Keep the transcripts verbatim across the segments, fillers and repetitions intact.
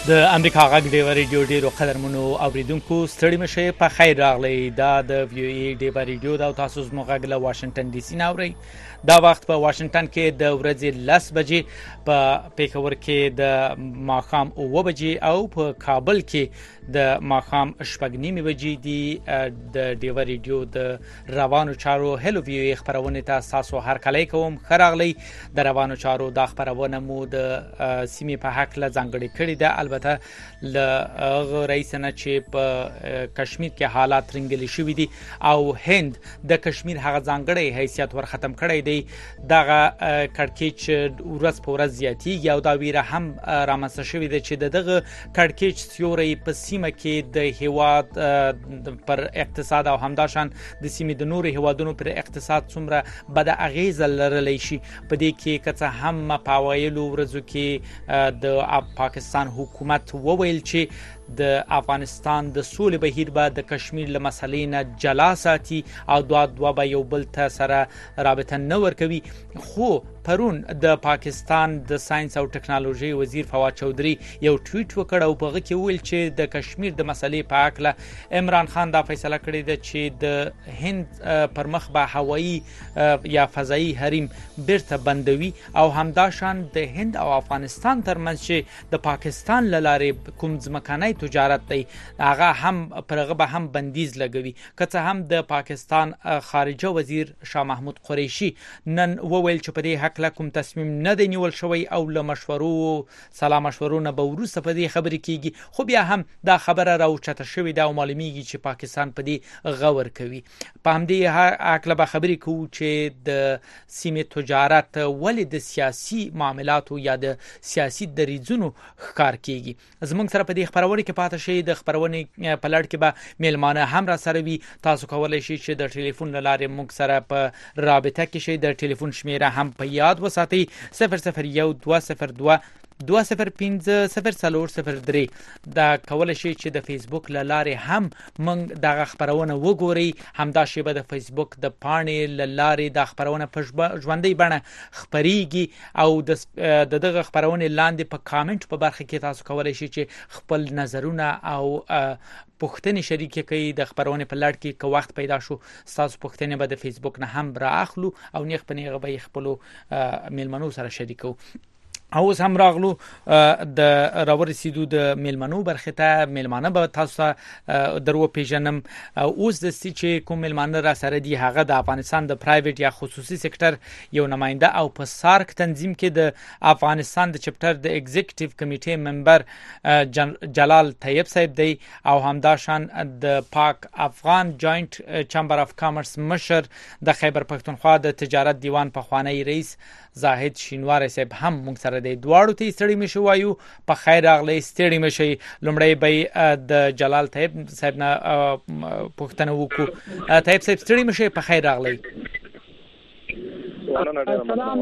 د امریکا غږ ډیوه ریډیو ډیرو قدرمنو اوریدونکو ستړي مشه په خیر راغلی دا د ویو ای ډیوه ریډیو دا تاسو زموږ غږ له واشنگټن ډي سي ناوړي دا وخت په واشنگټن کې د ورځې لس بجې په پیښور کې د ماښام اوه بجې او په کابل کې د ماښام شپږ نیمې بجې دي د ډیوه ریډیو د روانو چارو هلو ویو ای خبرونه تاسو هر کله کوم خراغلی د روانو چارو د خبرونه مو د سیمې په حق له ځانګړي کړي ده البته ل رئیسنا چې په کشمیر کې حالات رنګلي شوې دي او هند د کشمیر هغه ځانګړي حیثیت ور ختم کړی دی دغه کړکېچ ورځ په ورځ زیاتیږي او دا ویره هم رامنځته شوې ده چې دغه کړکېچ سیوري په سیمه کې د هیواد پر اقتصاد او همداشان د سیمې د نورو هیوادونو پر اقتصاد څومره بد اغیزه لرلی شي په دې کې کڅه هم په وایلو ورځو کې د پاکستان حکومت وویل چې د افغانستان د سولې بهیر به د کشمیر له مسلې نه جلا ساتي او دوه دوه به یو بل ته سره رابطه نه ورکوي خو پرون د پاکستان د ساينس او ټکنالوژي وزیر فواد چودري یو ټویټ وکړ او په هغه کې ویل چې د کشمیر د مسلې په اړه عمران خان دا فیصله کړې ده چې د هند پر مخ به هوایی یا فضایی حریم بیرته بندوي او همداشان د هند او افغانستان ترمنځ چې د پاکستان لاره کوم ځمکنۍ تجارت دی هغه هم پرغه به هم بندیز لګوي کته هم د پاکستان خارجه وزیر شاه محمود قریشي نن وویل چې په دې حق لکم تصمیم نه دی نیول شوی او له مشورو سلام مشورونه به وروسته په دې خبرې کیږي خو بیا هم دا خبره راوچته شوې ده او معلومیږي چې پاکستان په دې غور کوي په همدې حق به خبرې کوو چې د سیمې تجارت ولې د سیاسي معاملاتو یا د سیاسي دریځونو ښکار کیږي زموږ سره په دې خبرونه کې پاتې شي د خبرونه په لړ کې به میلمانه هم را سره وي تاسو کولای شئ چې د ټلیفون لارې موږ سره په رابطه کې شئ د ټلیفون شمیره هم په یاد وساتئ صفر صفر یو دوه صفر دوه دوه صفر پنځه صفر څلور صفر درې دا کولای شي چې د فیسبوک لارې هم موږ دغه خبرونه وګورئ همدا شیبه د فیسبوک د پاڼې لارې د خبرونه په ژوندۍ بڼه خبريږي او د دغه خبرونه لاندې په کامنټ په برخه کې تاسو کولای شئ چې خپل نظرونه او پوښتنې شریک کړئ د خبرونه په لړ کې کو وخت پیدا شو تاسو پوښتنې به د فیسبوک نه هم رااخلو او نیغ په نیغه به خپل میلمنو سره شریکو او اوس هم راغلو د راور رسیدو د میلمنو برخه ته میلمانه به تاسو درو پیژنم اوس د ستې چې کوم میلمانه را سره دی هغه د افغانستان د پرایویټ یا خصوصي سکتور یو نماینده او په سارک تنظیم کې د افغانستان د چپټر د ایگزیکټیو کمیټې ممبر جلال طیب صاحب دی او همداشان د پاک افغان جوائنٹ چمبر اف کامرس مشر د خیبر پښتونخوا د تجارت دیوان په خوانی رئیس زاهد شینوار صاحب هم موږ سره دی دواړو ته ستړي مشو وایو په خیر راغلی ستړي مشي لومړی به د جلال طیب صاحب نه پوښتنه وکړو طیب صاحب ستړي مشي په خیر راغلی سلام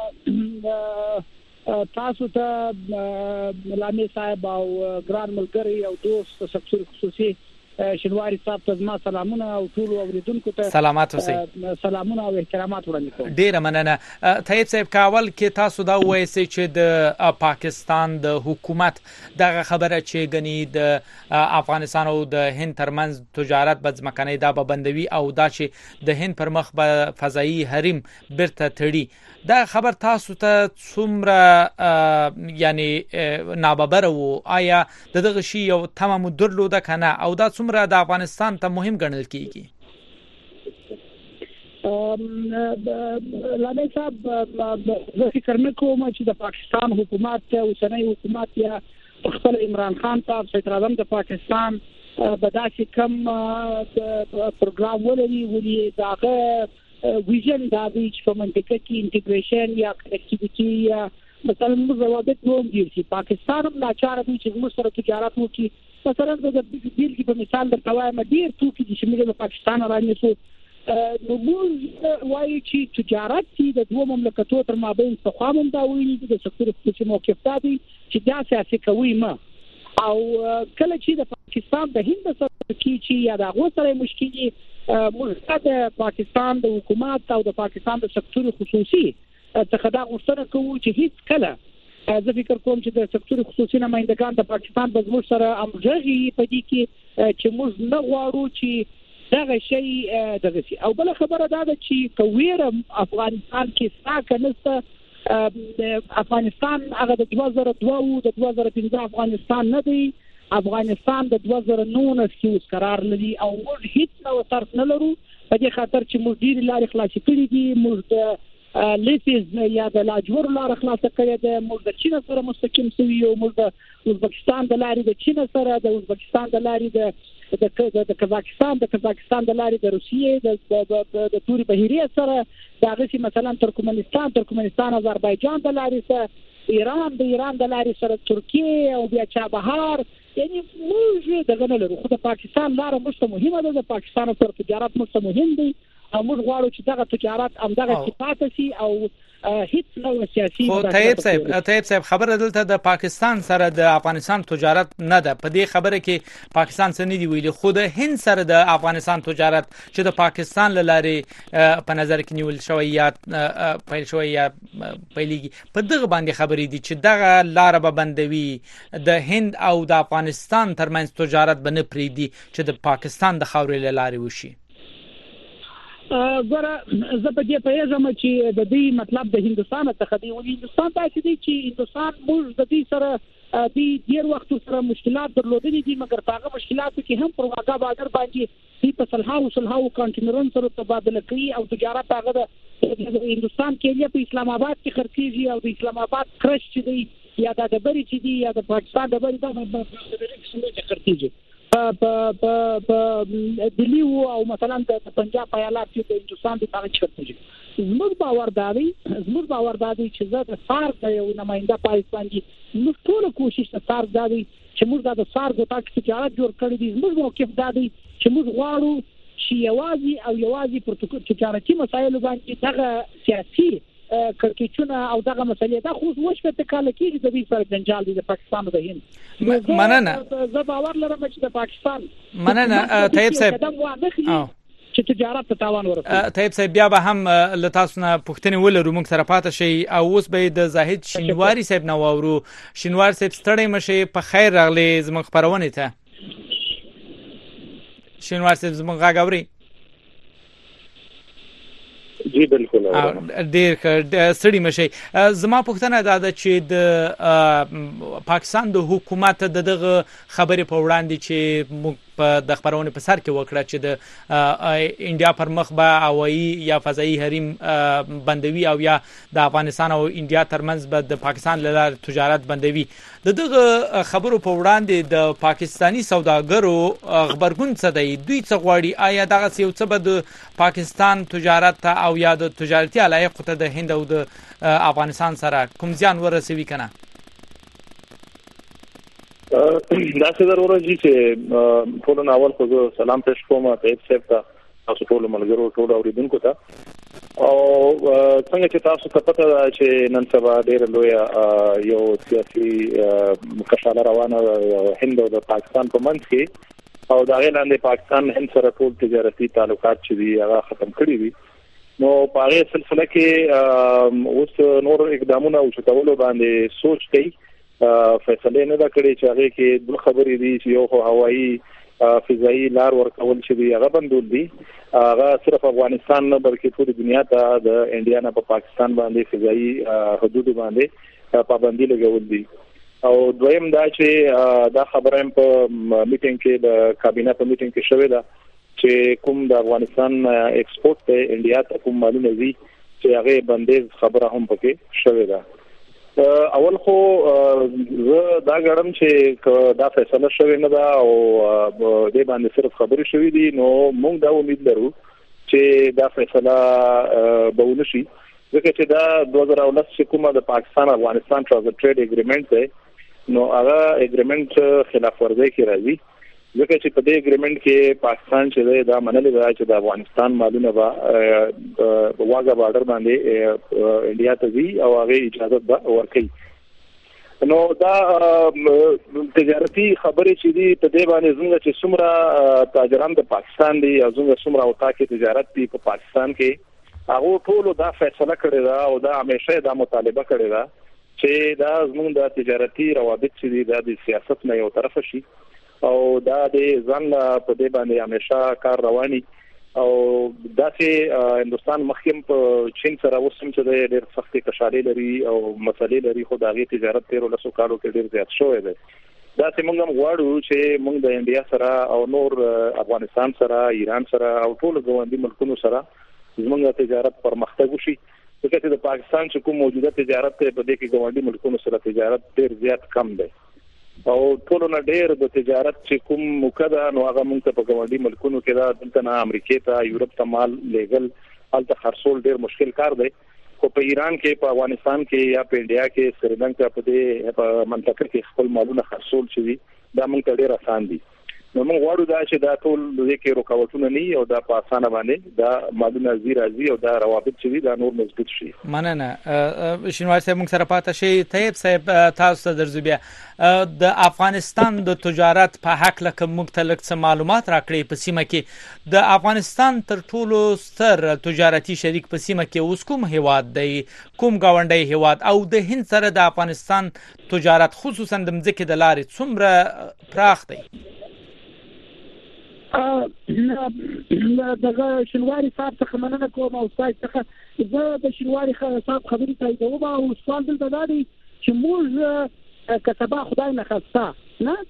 تاسو ته ملامي صاحب او ګران ملګری او دوست سکتور خصوصي شنواری صاحب ته زما سلامونه او ټول اوریدونکو ته سلامات اوسئ سلامونه او احترامات وړاندې کوم ډیره مننه طیب صاحب کاول کې تاسو دا وایي چې د پاکستان د حکومت دغه خبره چې غني د افغانستان او د هند ترمنځ تجارت بدځمکنۍ دا به بندوي او دا چې د هند پر مخ به فضایی حریم برته تړي دا خبر تاسو ته څومره یعنی ناببره وو آیا دغه شی یو تمام درلوده کنه او دا څومره د افغانستان ته مهم ګڼل کیږي لامي صاحب زه فکر نه کوم چې د پاکستان حکومت اوسنۍ حکومت یا خپل عمران خان ته صدر اعظم د پاکستان په داسې کم پروګرام ولري ولې داغه ویژن دا دی چې په منطقه کې انټیګریشن یا کنیکټیویټي یا مثلا موږ روابط نوم دي چې پاکستان هم ناچاره دی چې موږ سره تجارت وکړي مثلا د بیلګې په مثال د قوایم ډیر توکي چې موږ د پاکستان راځو نو موږ وایو چې تجارت چې د دوه مملکتونو تر مابین څه خامم دا ویلي د سکتور خصوصي موقف دی چې دا سیاسي کوي ما او کله چې د پاکستان د هند سره کې یا د هغه سره مشکلي موږ د پاکستان د حکومت او د پاکستان د سکتور خصوصي څخه دا غوښتنه کوو چې هیڅ کله زه فکر کوم چې د سکتور خصوصي نمائندگان د پاکستان په زموږ سره امغږي په دې کې چې موږ نه غواړو چې دغه شی دغه شي. او بل خبره دا ده چې کویره افغانستان کې ساکه نسته، افغانستان هغه د دوه زره دوه او د دوه زره پنځه افغانستان نه دی، افغانستان د دوه زره نولس کې اوس قرار لري او موږ هیڅ نو طرف نه لرو په دې خاطر چې موږ ډیر لارې خلاصې کړې دي. موږ د لیسیز یا د لاجور لار خلاصه کړې ده، موږ د چین سره مستقیم شوی او موږ د ازبکستان د لارې د چین سره، د ازبکستان د لارې د د د قزاقستان د قزاقستان د لارې د روسیې د د توري بحیره سره، دا غسی مثلا ترکمنستان ترکمنستان آذربایجان د لارې سره، ایران د ایران د لارې سره، ترکیه او بیا چابهار. یعنی موږ دغه نه لرو، خو د پاکستان لار موږ ته مهمه ده، د پاکستان سره تجارت موږ ته مهم دی او موږ غواړو چې دغه تجارت همدغه صفات شي او هیڅ نو سیاسي. خو طيب صاحب طيب صاحب خبره دلته د پاکستان سره د افغانستان تجارت نه ده، په دې خبره کې پاکستان څه نه دی ویلي، خو د هند سره د افغانستان تجارت چې د پاکستان لاره په نظر کې نیول شوی یا پیل شوی یا پیلېږي، په دغه باندې خبرې دي چې دغه لار به بندوي، د هند او د افغانستان ترمنځ تجارت به نه پریږدي چې د پاکستان د خاورې لارې وشي. ګوره زه په دې پیژم چې د دې مطلب د هندستان څخه دی، ولې هندستان داسې دی چې هندستان موږ د دې سره د ډیر وخت سره مشکلات درلودلي دي، مګر هغه مشکلاتو کې هم پر واګه بادر باندې چې په صلحاو صلحاو کانټینرون سره تبادله کوي او تجارت هغه د هندستان کې په اسلام آباد کې خرڅيږي او د اسلام آباد کرش چې دی یا د بری چې دی یا د پاکستان د بری د کې خرڅيږي په په په دلی او مثلا د پنجاب ایالات کې د هندستان د تاریخ چرته زموږ باور دی زموږ باور دی چې زه د سارک یو نماینده پاکستان دي، موږ ټول کوشش د سارک دی چې موږ د سارک د تاریخ تجارت جوړ کړی دي. زموږ موقف دی چې موږ غواړو چې یوازې او یوازې پر تجارتي مسایلو باندې دغه سیاسي کړکېچونه او دغه مسلې دا خو وشو ته کال کې د دې سره جنجال دي د پاکستان او د هند. مننه زه باور لرم چې د پاکستان مننه طيب صاحب چې تجارت ته تاوان ورسوي. طيب صاحب بیا به هم له تاسو نه پوښتنه ولرو، موږ سره پاتې شي او اوس به د زاهد شینواری صاحب نو اورو. شینواری صاحب ستړی مشه، په خیر راغلی زموږ خبرونه ته. شینواری صاحب زموږ غاغوري جی بالکل ډیر ستړي مشي. زما پوښتنه دا ده چې د پاکستان د حکومت دغه خبرې په وړاندې چې په د خبرونه په سر کې وکړه چې د انډیا پر مخ به هوایی یا فضایی حریم بندوي او یا د افغانستان او انډیا ترمنځ به د پاکستان لپاره تجارت بندوي، دغه خبرو په وړاندې د پاکستانی سوداګرو خبرګون څه دی؟ دوی څه غواړي؟ آیا دغه یو څه به د پاکستان تجارت او یا د تجارتي علایقو ته د هند او د افغانستان سره کوم ځان ورسوي کنه؟ دا څه ضرورت دي چې ټول اول خو سلام پېښ کوم ته صاحب ته تاسو ټول ملګرو ټول اوریدونکو ته، او څنګه چې تاسو ته پته ده چې نن سبا ډېر لوی یو سیاسي مکشاله روانه هند او د پاکستان په منځ کې، او دا غیلاندې پاکستان هند سره ټول تجارتي تعلقات چې دي هغه ختم کړی دي. نو په هغه سلسله کې اوس نور اقدامونه او چتولو باندې سوچ کوي، فیصله نه دا کړی چې هغه کې د خبرې دي چې یو هوایی فضایی لار ورکول چې دی هغه بندول دي، هغه صرف افغانستان نه بلکې ټول دنیا ته د انډیا نه په پاکستان باندې فضایی حدود باندې پابندي لګول دي. او دویم دا چې دا خبره په میټینګ کې د کابینه په میټینګ کې شوې ده چې کوم د افغانستان ایکسپورټ ته انډیا ته کوم مالونه دي چې هغه بندیز خبره هم پکې شوې ده. اول خو زه دا غواړم چې دا فیصله شوې نه ده او د باندې صرف خبرې شوې دي، نو موږ دا امید لرو چې دا فیصله به ونشي، ځکه چې دا دوه زره ولس چې کومه د پاکستان افغانستان ټریډ اګریمنټ دی نو هغه اګریمنټ خلاف ورزي کې راځي، ځکه چې په دې اګریمنټ کې پاکستان چې دا منلي دی چې د افغانستان مالونه به واګه بارډر باندې انډیا ته ځي او هغه اجازه به ورکړي. نو دا تجارتي خبرې چې دي په دې باندې څنګه چې څومره تاجران د پاکستان دي او څنګه څومره او تاکي تجارت دي په پاکستان کې، هغه ټول دا فیصله کړی دا او دا همیشه دا مطالبه کړی دا چې دا زموږ د تجارتي روابط چې د سیاست نه یو طرف شي او دا د ځان په دې باندې همیشه کار رواني او دا چې هندستان مخکیم په چین سره وسم چې د ډېر سختي کشالي لري او مسلې لري خو داغي تجارت تیر له سوکالو کې ډېر زیات شوی دی دا چې موږ هم غواړو چې موږ د انډیا سره او نور افغانستان سره ایران سره او ټول ګاونډي ملکونو سره زموږ تجارت پرمختګ وشي ځکه چې د پاکستان چې کوم موجوده تجارت په دې کې ګاونډي ملکونو سره تجارت ډېر زیات کم دی او ټول نه ډېر د تجارت چې کوم مقدا نو هغه موږ ته په ګاونډي ملکونو کې دا دلته نه امریکا ته یورپ ته مال لیګل الته خرڅول ډېر مشکل کار دی خو په ایران کې په افغانستان کې یا په انډیا کې سریلانکا په دې په منطقه کې خپل مالونه خرڅول شي دا موږ ته ډېر آسان دي نو موږ غواړو دا چې دا ټول د کې رکاوټونه نه او دا په اسانه باندې دا مالونه زیرازي او دا روابط چې دا نور مضبوط شي. مننه شینوار صاحب موږ سره پاتې شي. طيب صاحب تاسو درځو بیا د افغانستان د تجارت په حق لکه مختلف څه معلومات راکړي په سیمه کې د افغانستان تر ټولو ستر تجارتي شریک په سیمه کې اوس کوم هیواد دی کوم گاونډي هیواد او د هند سره د افغانستان تجارت خصوصا د مځکې د لارې څومره پراخ دی؟ دغه شنواري صاحب څخه مننه کوم او تاسو څخه زه د شنواري صاحب خبرې تاییدوم او سوال دلته دا دی چې موږ کسبه خدای نه خسته نه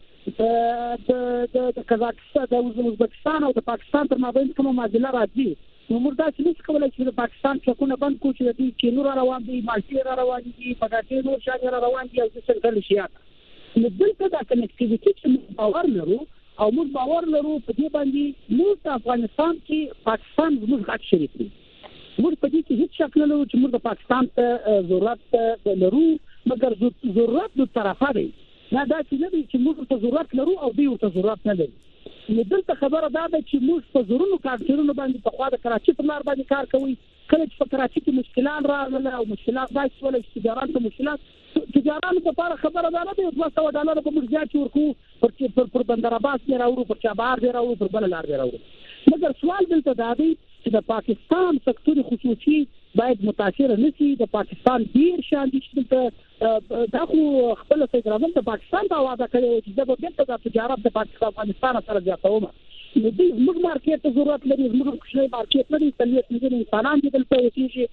د د قزاقستان د ازبکستان او د پاکستان تر مابین کومه معادله راځي نو موږ دا چې څه کولای چې د پاکستان څخه بند کوو چې د کینو را روان دي مالټي را روان دي پټاټې نور شاګر را روان دي او څه څنګه شي نو دلته دا کنیکټیویټي چې باور لرو او موږ باور لرو په دې باندې موږ په افغانستان کې پاکستان زموږ غټ شریک دی موږ په دې کې هیڅ شک نه لرو چې موږ د پاکستان ته ضرورت لرو مګر ضرورت د طرفه دی نه دا چې نه دی چې موږ ته ضرورت لرو او دوی ته ضرورت نه لري نو دلته خبره دا ده چې موږ په زورونو کارکونو باندې په خوا د کراچي په لار باندې کار کوي کله چې په کراچي کې مشکلات راغله او مشکلات راځي ولې چې تجارت ته مشکلات تجارانو لپاره خبره ده نه دی دوه سوه ډالر په موږ ځای ورکو پر پر پر بندر عباس نه راوړو پر چابهار دی راوړو پر بل لار دی راوړو مګر سوال دلته دا دی چې د پاکستان سکتور خصوصي باید متاثر نشي د پاکستان ډیر شان دي چې دا خو خپل فدرال د پاکستان دا وعده کړی چې د بګټ د تجارت د پاکستان افغانستان سره زیاتوم نو دې موږ مارکیټ ته ضرورت لري موږ کوچنی مارکیټ لري تلوي څنګه انسانان دي دلته اوسېږي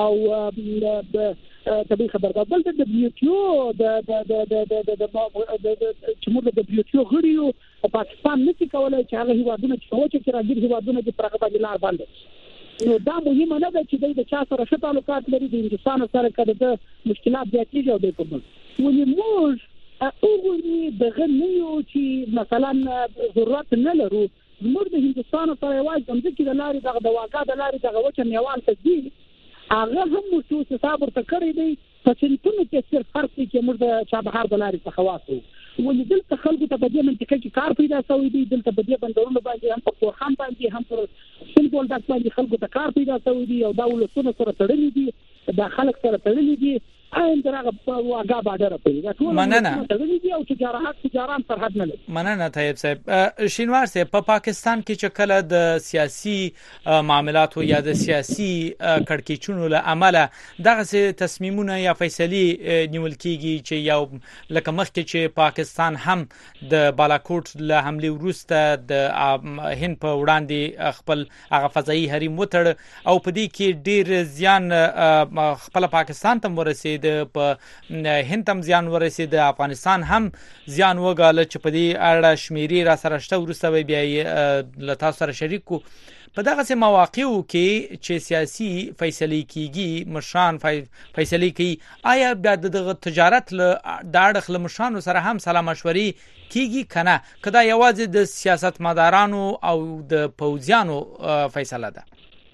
او د طبي خبردار بل د دبليو ټي او د د د د د د چې موږ د دبليو ټي او غړي او پاکستان نشي کولای چې هغه هیوادونه چې سوچ چې راځي هیوادونه د پرغه باندې لار باندې نو دا مهمه نه ده چې د چا سره ښه تعلقات لري د هندستان سره کړه د مشکلات زیاتېږي او د کوم ولې موږ اوغونی دغه نه یو چې مثلا ضرورت نه لرو موږ د هندستان سره یوازې د ځکه د لارې دغه د واګا د لارې دغه وچه میوان ته دي هغه هم مو څه صبر ته کړی دی په چنتونو کې صرف فرق دی چې موږ د چابهار د لارې څخه واسو ولې دلته خلکو ته په دې منطقه کې کار پیدا شوی دی دلته په دې بندرونو باندې هم په خورخام باندې هم پر سیمبول داس باندې خلکو ته کار پیدا شوی دی او دا ولسونه سره تړلي دي دا خلک سره تړلي دي ان درغه واګه بادر په ټول مننه تړلي او تجارت تجاران سرحد نه لري مننه طيب صاحب شینوار صاحب په پاکستان کې چې کله د سیاسي معاملاتو یا د سیاسي کړکېچونو له عمله دغه تصمیمونه یا فیصلې نیول کیږي چې یو لکه مخکې چې پاکستان هم د بالاکوټ له حمله وروسته د هند په وړاندې خپل هغه فضایي حریم وتړ او په دې کې ډیر زیان خپل پاکستان ته ورسېد د په هند هم زیان ورسېد د افغانستان هم زیان وګاله چې په دې اړه شمیرې را سره شته ورسته بیا له تاسو سره شریک کو په دغه سه مواقعو کې چې سیاسي فیصلې کیږي مشان فیصلې کوي آیا بیا د تجارت له د اړخ له مشانو سره هم سلام مشورې کیږي کنه کدا یوازې د سیاستمدارانو او د پوځیانو فیصله ده؟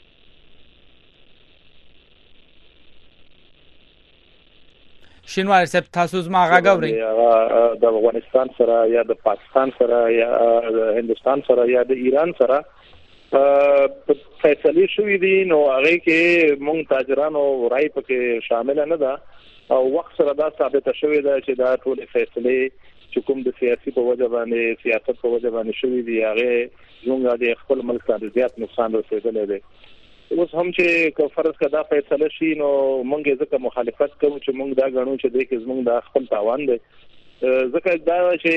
شینوار صاحب تاسو زما غاګوري د افغانستان سره یا د پاکستان سره یا د هندستان سره یا د ایران سره په فیصله شوې دي نو هغه کې مونږ تاجرانو رائے پکې شامل نه ده او وخت سره دا ثابت شوې ده چې دا ټول فیصله چې کوم د سیاسي په وجه باندې سیاست په وجه باندې شوې دي هغه زموږ د خپل ملک ته زیات نقصان رسېدلی دی اوس هم چې فرض کړه فیصله شي نو موږ ځکه مخالفت کوو چې موږ دا غنو چې د کې موږ د خپل تاوان دی ځکه دا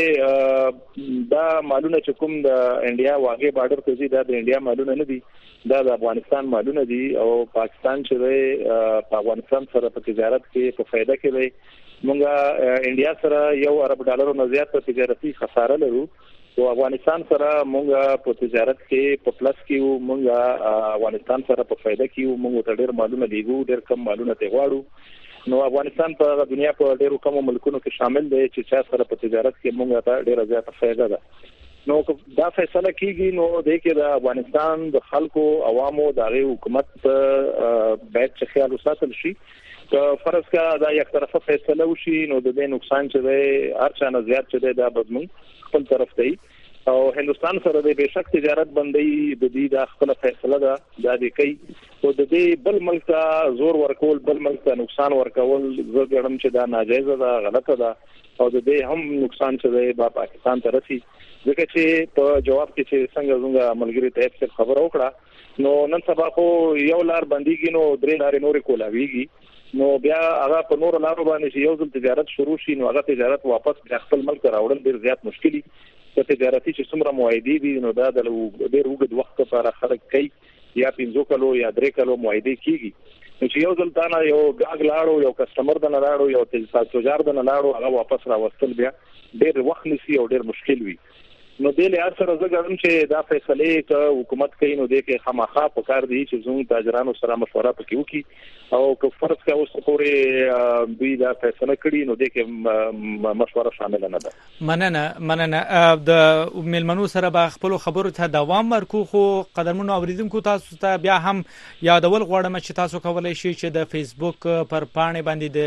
چې دا مالونه چې کوم د انډیا واګي بارډر ته دي دا د انډیا مالونه نه دي دا د افغانستان مالونه دي او پاکستان چې دی په افغانستان سره په تجارت کې په فائدہ کې دی موږ انډیا سره یو ارب ډالرو نه زیات په تجارتي خساره لرو او افغانستان سره موږ په تجارت کې په پلس کې موږ افغانستان سره په فائدہ کې موږ ته ډېر مالونه دیګو ډېر کم مالونه ته غواړو نو افغانستان په دنیا په ډېرو کومو ملکونو کې شامل دی چې چا سره په تجارت کې موږ ته ډېره زیاته فائدہ ده نو دا فیصله کیږي نو د کې د افغانستان د خلکو عوامو د حکومت باید چې خیال وساتل شي که فرض کا دا یک طرفه فیصله وشي نو د دې نقصان چې دی هر چا نه زیات چې دی دا بدمن خپل طرف دی او هندستان سره د بشک تجارت بندي د دې د خپل فیصله ده د دې کوي او د دې بل ملک ته زور ورکول بل ملک ته نقصان ورکول زه ګڼم چې دا ناجایز ده غلطه ده او د دې هم نقصان چې دی په پاکستان ته رسي ځکه چې په جواب کې چې څنګه زموږ ملګری ته څه خبر وکړه نو نن سبا خو یو لار بنديږي نو درې لارې نورې کولاویږي نو بیا هغه په نور لارو باندې یو ځل تجارت شروع شي نو هغه تجارت واپس خپل ملک راوړل ډیر زیات مشکلي په تجارتي چې څومره معاهدې دي نو دا د ډېر اوږد وخت لپاره خلک کوي یا پنځه کلو یا درې کلو معاهدې کیږي نو چې یو ځل تا نه یو غاګ لاړو یو کسٹمر د نه لاړو یو تجارت د نه لاړو هغه واپس راوستل بیا ډېر وخت نسی او ډېر مشکل وي نو د لې اثر زه ګڼم چې دا فیصله ک حکومت کوي نو د کې خامخا په کار دی چې زموږ تاجرانو سره مشوره وکړي او که فرض کا اوس پورې دوی دا فیصله کړي نو د کې مشوره شامل نه ده مننه مننه د ملمنو سره به خپل خبرو ته دوام ورکو خو قدرمنو اوریدونکو تاسو ته بیا هم یادول غواړم چې تاسو کولای شئ چې د فیسبوک پر پاڼې باندې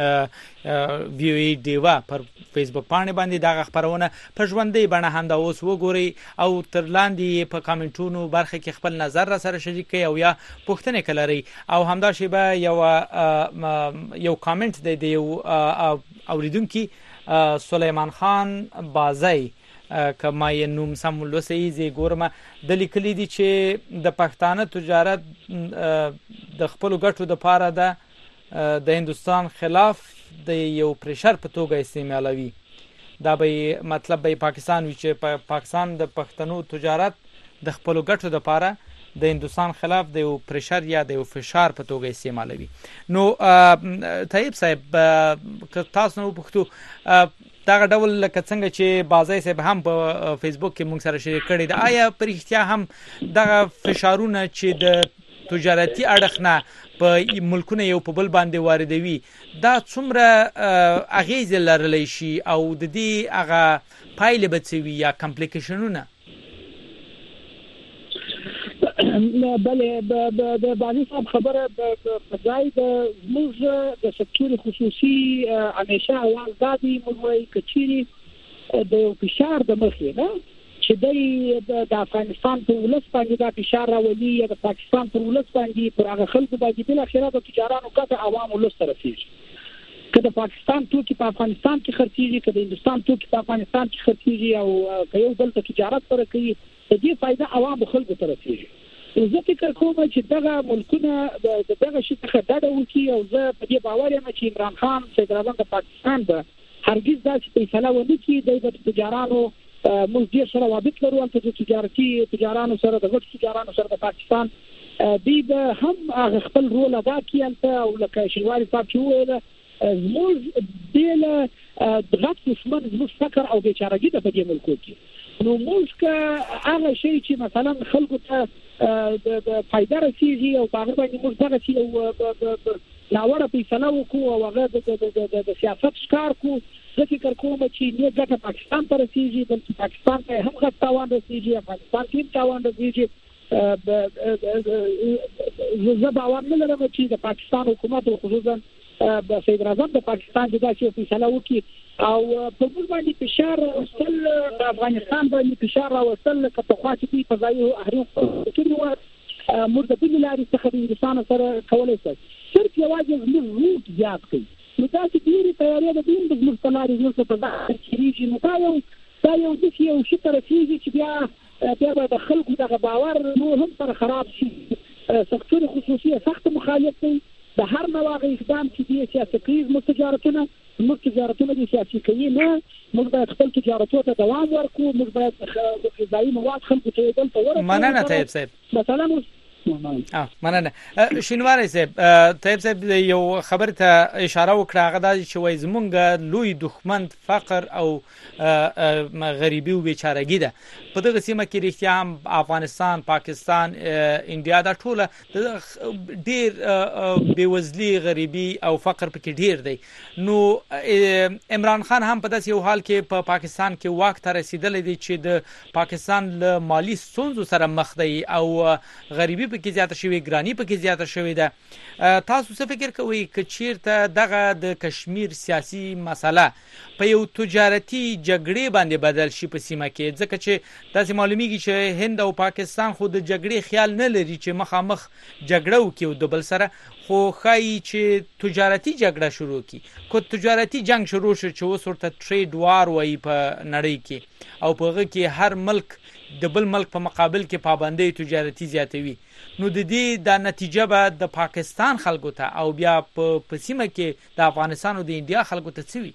د وی او ای دیوا پر فیسبوک پاڼې باندې دا خبرونه په ژوندۍ بڼه هم اوس وګوري او تر لاندې په کامنټونو برخه کې خپل نظر را سره شریک کړئ او یا پوښتنه کولای او همدا شی به یو یو کامنټ دی دی اوریدونکو سلیمان خان بازی کما یې نوم سم ولوسي زی ګورم د لیکلي دي چې د پښتانه تجارت د خپل ګټو د پاره ده د هندستان خلاف د یو پریشر په توګه استعمالوي دا به مطلب به پاکستان وی چې پا پاکستان د پښتنو تجارت د خپل ګټو د پاره د هندستان خلاف د یو پریشر یا د یو فشار په توګه استعمالوي نو طيب صاحب که تاسو نو پښتو دا ډول لکه څنګه چې بازای صاحب هم په فیسبوک کې موږ سره شریک کړی دا آیا پر اختیا هم دغه فشارونه چې د تجارتي اړخ نه په ملکونه یو په بل باندې واردوي دا څومره اغیز لرلی شي او د دې هغه پایله به څه وي یا کمپلیکیشنونه بله د بازي صاحب خبره په ځای د موږ د سکتور خصوصي همیشه اول دادي موږ کچيري د فشار د مخې نه چې د افغانستان په ولس باندې د فشار راولي یا د پاکستان په ولس باندې پر هغه خلکو باندې بل اخیرا د تجارانو کته عوام ولس سره فيږي کله پاکستان توکي په افغانستان کې خرڅيږي کله هندستان توکي په افغانستان کې خرڅيږي او کيو بل ته تجارت پر کوي د دې فائدہ عوام خلکو ته رسیږي زه فکر کوم چې دغه ملکونه دغه شي څخه ډډه وکړي او زه په دې باور یم چې عمران خان صدر اعظم د پاکستان به هرگز داسې فیصله ونه کړي د تجارانو موږ ډیر سره وابط لرو چې د تجارتي تجارانو سره د غټ تجارانو سره د پاکستان دی به هم خپل رول ادا کړي او لکه شینواري صاحب چې وویل زموږ د غټ دشمن زموږ فقر او بیچارهګي د په دې ملکو کې نو موږ که هغه شی چې مثلا خلکو ته د فائدہ رسیږي او هغه باندې موږ دغه چې لاوړه فیصله وکړو او هغه د سیاست ښکار کو زه فکر کوم چې نه ګټه پاکستان ته رسیږي بلکې پاکستان ته هم غټ تاوان رسیږي افغانستان کې هم تاوان رسیږي زه باور نه لرم چې د پاکستان حکومت او خصوصا د صدر اعظم د پاکستان د داسې فیصله وکړي او په موږ باندې فشار وستل د افغانستان باندې فشار راوستل که په خوا چې په ځای احرام کړي و موږ د بل لارې څخه د هندستان سره کولای شو صرف یوازې زموږ روټ زیات کړي نو تاسو ډیره تیاری ده د موږ مستلاري زموږ په ځای کې نو دا یو دا یو د یو شي ترفیږي چې بیا بیا د خلکو دغه باور نو هم سره خراب شي سکتور خصوصي سخت مخالف دی د هر نوع اقدام چې دی سیاسي کوي زموږ تجارتونه زموږ تجارتونه دي سیاسي کوي نه موږ باید خپل تجارتونو ته دوام ورکړو موږ باید غذایي مواد خلکو ته دلته ورکړو. مننه طیب صاحب. مثلا اه مننه شینواری صاحب طیب صاحب یو خبر ته اشاره وکړه هغه د چې وای زمونږ لوی دښمن فقر او غریبي او بیچارهګي ده په دغه سیمه کې رښتیا هم افغانستان پاکستان انډیا دا ټوله ډیر بیوزلي غریبي او فقر پکې ډیر دی. نو عمران خان هم په داسې یو حال کې په پا پاکستان کې واک ته رسیدلی دی چې د پاکستان له مالی ستونزو سره مخ دی او غریبي پکې زیاته شوې ګرانی پکې زیاته شوې ده. تاسو څه فکر کوئ چې چیرته دغه د کشمیر سیاسي مسله په یو تجارتي جګړې باندې بدل شي په سیمه کې ځکه چې تاسو معلومیږي چې هند او پاکستان خو د جګړې خیال نه لري چې مخامخ جګړه وکړي د بل سره خو خای چې تجارتي جګړه شروع کی کو تجارتي جنگ شروع شي چې اوس ورته ټریډ وار وایي په نړۍ کې او په هغه کې هر ملک د بل ملک په مقابل کې پابندۍ تجارتي زیاتوي. نو د دې د نتیجه به د پاکستان خلکو ته او بیا په سیمه کې د افغانستان او د انډیا خلکو ته څه وي؟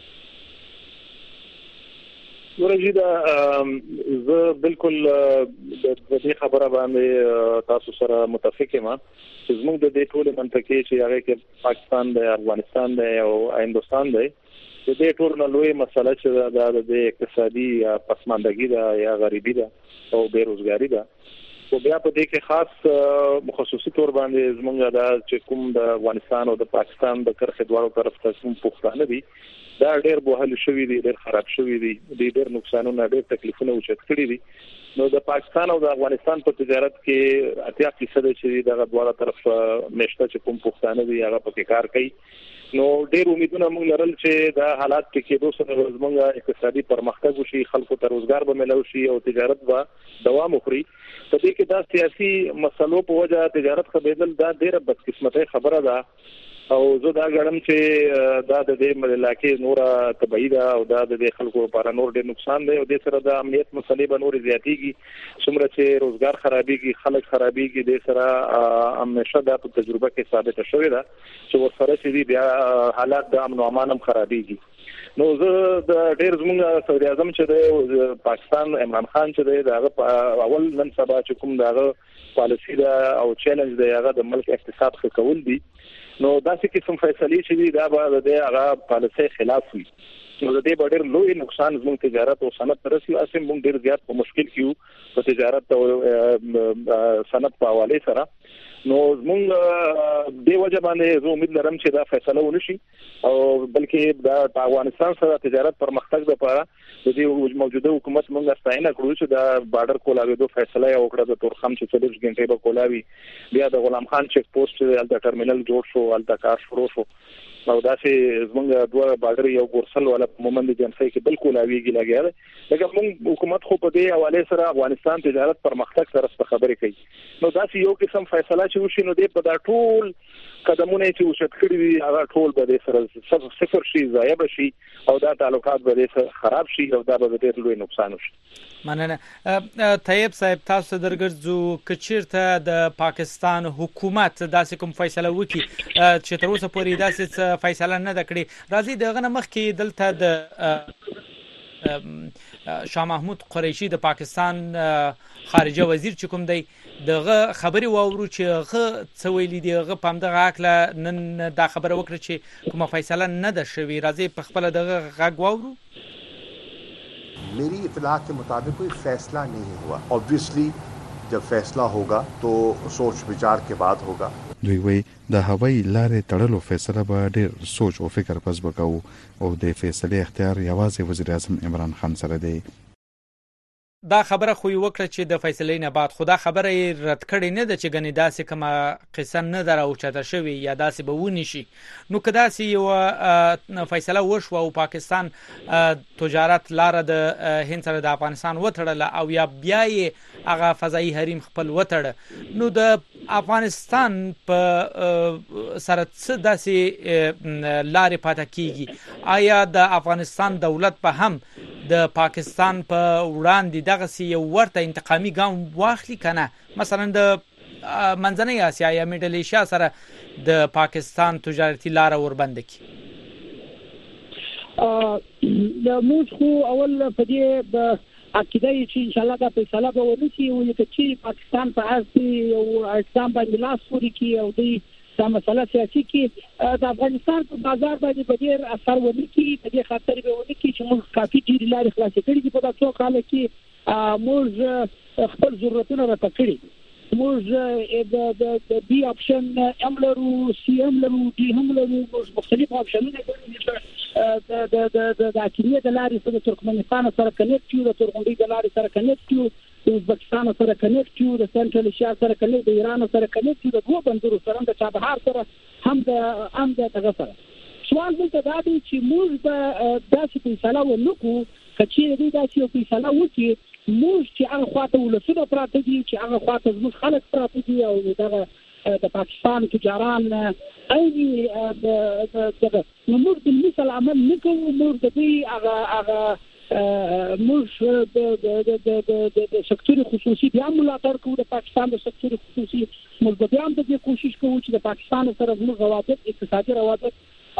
ورجی دا زه بالکل د دې خبره باندې تاسو سره متفق یم چې زموږ د دې ټول منطقې چې هغه کې پاکستان دی افغانستان دی او هندستان دی د دې ټول نه لوی مسله چې د اقتصادي پسماندګي ده یا غریبي ده او بیروزګاری ده او بیا په دې کې خاص مخصوصي تور باندې زموږ د چې کوم د افغانستان او د پاکستان د کرخې دواړو طرف ته کوم پښتانه دي دا ډېر بوهل شوی دي ډېر خراب شوی دي ډېر نقصانونه ډېر تکلیفونه اوچت کړی دي. نو د پاکستان او د افغانستان په تجارت کې اتیا فیصد چې دغه دواړه طرف مشته چې کوم پښتانه دي هغه پکې کار کوي. نو ډېر امیدونه موږ لرل چې دا حالات کې کېدو سره زموږ اقتصادي پرمختګ وشي خلکو ته روزګار به ملو شي او تجارت به دوام وکړي. په دې کې دا سیاسي مسلو په وجه تجارت خبرېدل دا ډېره بدقسمتۍ خبره ده او زه دا غواړم چې دا د دې ملکه نوره تبعید او دا د خلکو لپاره نور ډېر نقصان دی او د سره د امنیت مسلې به نور زیاتېږي څومره چې روزګار خرابېږي خلک خرابېږي د سره همیشه دا په تجربه کې ثابت شوی ده چې ورسره چې بیا حالات د امن او امان هم خرابېږي. نو زه د ډېر زموږ سعودي اعظم چې د پاکستان عمران خان چې د هغه اول نن سبا چې کوم دغه پالیسی دا او چیلنج دی هغه د ملک اقتصاد ښه کول دي. نو داسې قسم فیصلې چې دي دا به د هغه پالیسي خلاف وي. نو د دې ډېر لوی نقصان زموږ تجارت او صنعت ترسي اسیم موږ ډېر زیات په مشکل کې یو په تجارت او صنعت په حواله سره. نو موږ د وجه باندې زه امید لرم چې دا فیصله ونشي او بلکې د افغانستان سره تجارت پرمختګ لپاره د دې موجوده حکومت موږ ستاینه کړو چې دا بارډر کولاوي فیصله وکړه د تورخم چې څلور غنټې به کولاوي بیا د غلام خان چک پوسټ د ټرمینل جوړ شو الته کار شروع شو او دا چې زمونږ دوه بارډر یو ګورسل ولا مومند جنسي کې بالکل اویږي لګیا ده. لکه موږ حکومت خو په دې حواله سره افغانستان تجارت پرمختګ سره خبرې کوي. نو دا چې یو قسم فیصله چې وشي نو دې په دا ټول قدمونه چې وشت کړی دي هغه ټول به د سره صفر شي ضایع شي او دا تعلقات به خراب شي او دا به ډېر لوی نقصان وشي. مننه. طیب صاحب تاسو درګرځو کچیرته د پاکستان حکومت داسې کوم فیصله وکړي چې تر اوسه پورې داسې فیصله نه ده کړې راځي دغه مخ کې دلته د شاه محمود قریشي د پاکستان خارجه وزیر چې کوم دی دغه خبري واورو چې هغه څه ویلي دی هغه په همدغه عقله نن دا خبره وکړه چې کومه فیصله نه ده شوې راځي په خپل دغه غږ واورو. मेरी इत्तला के मुताबिक कोई फैसला नहीं हुआ. ऑब्वियसली जब फैसला होगा तो सोच विचार के बाद होगा. دوی وی د هوایي لارې تړلو فیصله به ډېر سوچ او فکر پس وکاو او د فیصلې اختیار یوازې وزیر اعظم عمران خان سره دی. دا خبره خو وکړه چې د فیصلې نه بعد خدا خبره رد کړي نه ده چې غني داسې کومه قصه نه درو چاته شوی یا داسې به ونی شي. نو کدا سي یو فیصله وشو او پاکستان تجارت لار د هند سره د افغانستان وټړل او یا بیا یې هغه فضایي حریم خپل وټړ نو د افغانستان په سره څه داسې لارې پاتې کیږي. آیا د افغانستان دولت په هم د پاکستان په وړاندې دغه سی یو ورته انتقامي ګام واخلي کنه مثلا د منځنۍ اسیا یا میډل ایشیا سره د پاکستان تجارتي لار وربند کی؟ د موږ خو اول په دې عقیده چې ان شاء الله دا فیصله به ونشي او چې پاکستان په اصلي او اسلام باندې لاس پوري کی او دې دا مسله سیاسي کې د افغانستان په بازار باندې په ډېر اثر ونی کی په دې خاطر به ونی کی چې موږ کافي ډېر لارې خلاصې کړې دي په تاسو کال کې موږ خپل ضرورتونه راټکړي موږ د د بي اپشن ام لرو سی ام لرو ډي هم لرو مختلف اپشنونه لرو د د د د اکیریه د لارې سره ترکمنستان سره کنیکټ یو د ترکمنستان د لارې سره کنیکټ یو د ازبکستان سره کنیکټ یو د سنټرل ایشیا سره کنیکټ د ایران سره کنیکټ یو د دوه بندرو سره د چابهار سره هم د هم د دغه سره سوال دلته دا دی چې موږ به داسې فیصله ونکړو چې دې داسې فیصله وکړي موږ چې هغه خواته ولسونه پراته دي چې هغه خواته زموږ خلک پراته دي او دغه د پاکستان تجاران اېږي دغه موږ د مثال عمل نکوو موږ د دې هغه هغه موږ د د د د سکتور خصوصي بیا ملاتړ کوو د پاکستان د سکتور خصوصي موږ بیا هم د دې کوشش کوو چې د پاکستان سره زموږ روابط اقتصادي روابط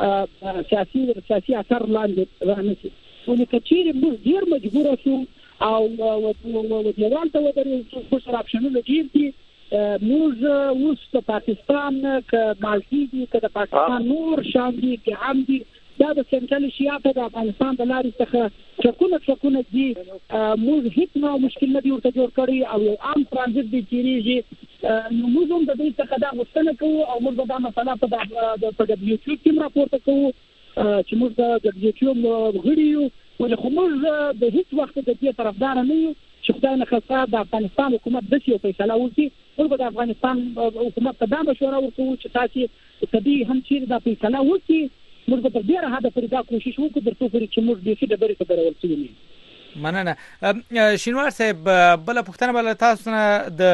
سیاسي سیاسي اثر لاندې رانشي ولې کچېرې موږ ډېر مجبور شو او ودیوال ته ودرېږو خو سره اپشنونه ډېر دي موږ اوس د پاکستان که مالټي دي که د پاکستان نور شان دي که هم دي دا د سنټرل ایشیا ته د افغانستان د لارې څخه ټرکونه ټرکونه دي موږ هیڅ نو مشکل نه دی ورته جوړ کړی او یو عام ترانزیت دی تیریږي نو موږ هم د دې څخه دا غوښتنه کوو او موږ دا مسله په په ډبلیو ټي کې راپورته کوو چې موږ د ډبلیو ټي غړي یو ولې خو موږ د هیڅ وخت د دې طرفدار نه یو چې خدای نه خاصه د افغانستان حکومت د څه فیصله وکړي موږ د افغانستان حکومت ته دا مشوره ورکوو چې تاسو طبي هم چې دا فیصله وکړي موږ به تر ډیره حده پورې دا کوشش وکړو تر څو چې موږ د دې ډبرې ته ورسېږو. مننه. شینوار صاحب بل پوښتنه بل تاسو نه د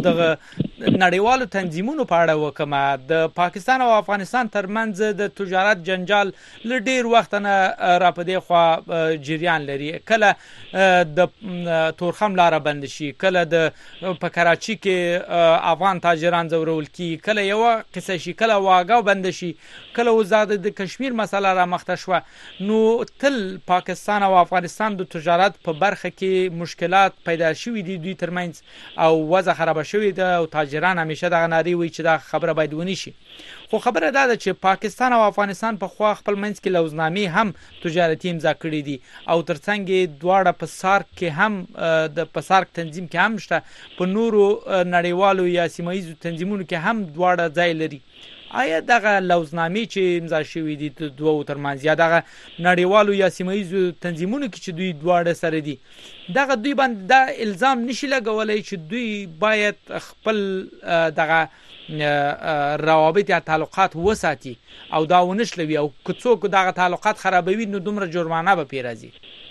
نړیوالو تنظیمونو په اړه وکم د پاکستان او افغانستان ترمنځ د تجارت جنجال ل ډیر وخت نه را پدې خو جریان لري کله د تورخم لار بند شي کله د په کراچي کې افغان تاجران زورول کی کله یو قصه شي کله واګاو بند شي کله وزاد د کشمیر مسله را مخته شو نو تل پاکستان او افغانستان د تجارت په برخه کې مشکلات پیدا شوې دي دوی ترمنځ او وضع خراب شوې ده او تاجران همیشه دغه ناری وي چې دا خبره باید ونی شي خو خبره دا ده چې پاکستان او افغانستان په خوا خپل منځ کې لوزنامې هم تجارتي امضا کړې دي او ترڅنګ دواړه په سارک کې هم د په سارک تنظیم کې هم شته په نورو نړیوالو یا سیمه ییزو تنظیمونو کې هم دواړه ځای لري آیا دغه لوزنامې چې امضا شوې دي د دوه ترمنځ یا دغه نړیوالو یا سیمه ییزو تنظیمونو کې چې دوی دواړه سره دي دغه دوی باندې دا الزام نشي لګولای چې دوی باید خپل دغه روابط یا تعلقات وساتي او دا ونشلوي او که څوک دغه تعلقات خرابوي نو دومره جرمانه به پیرازي؟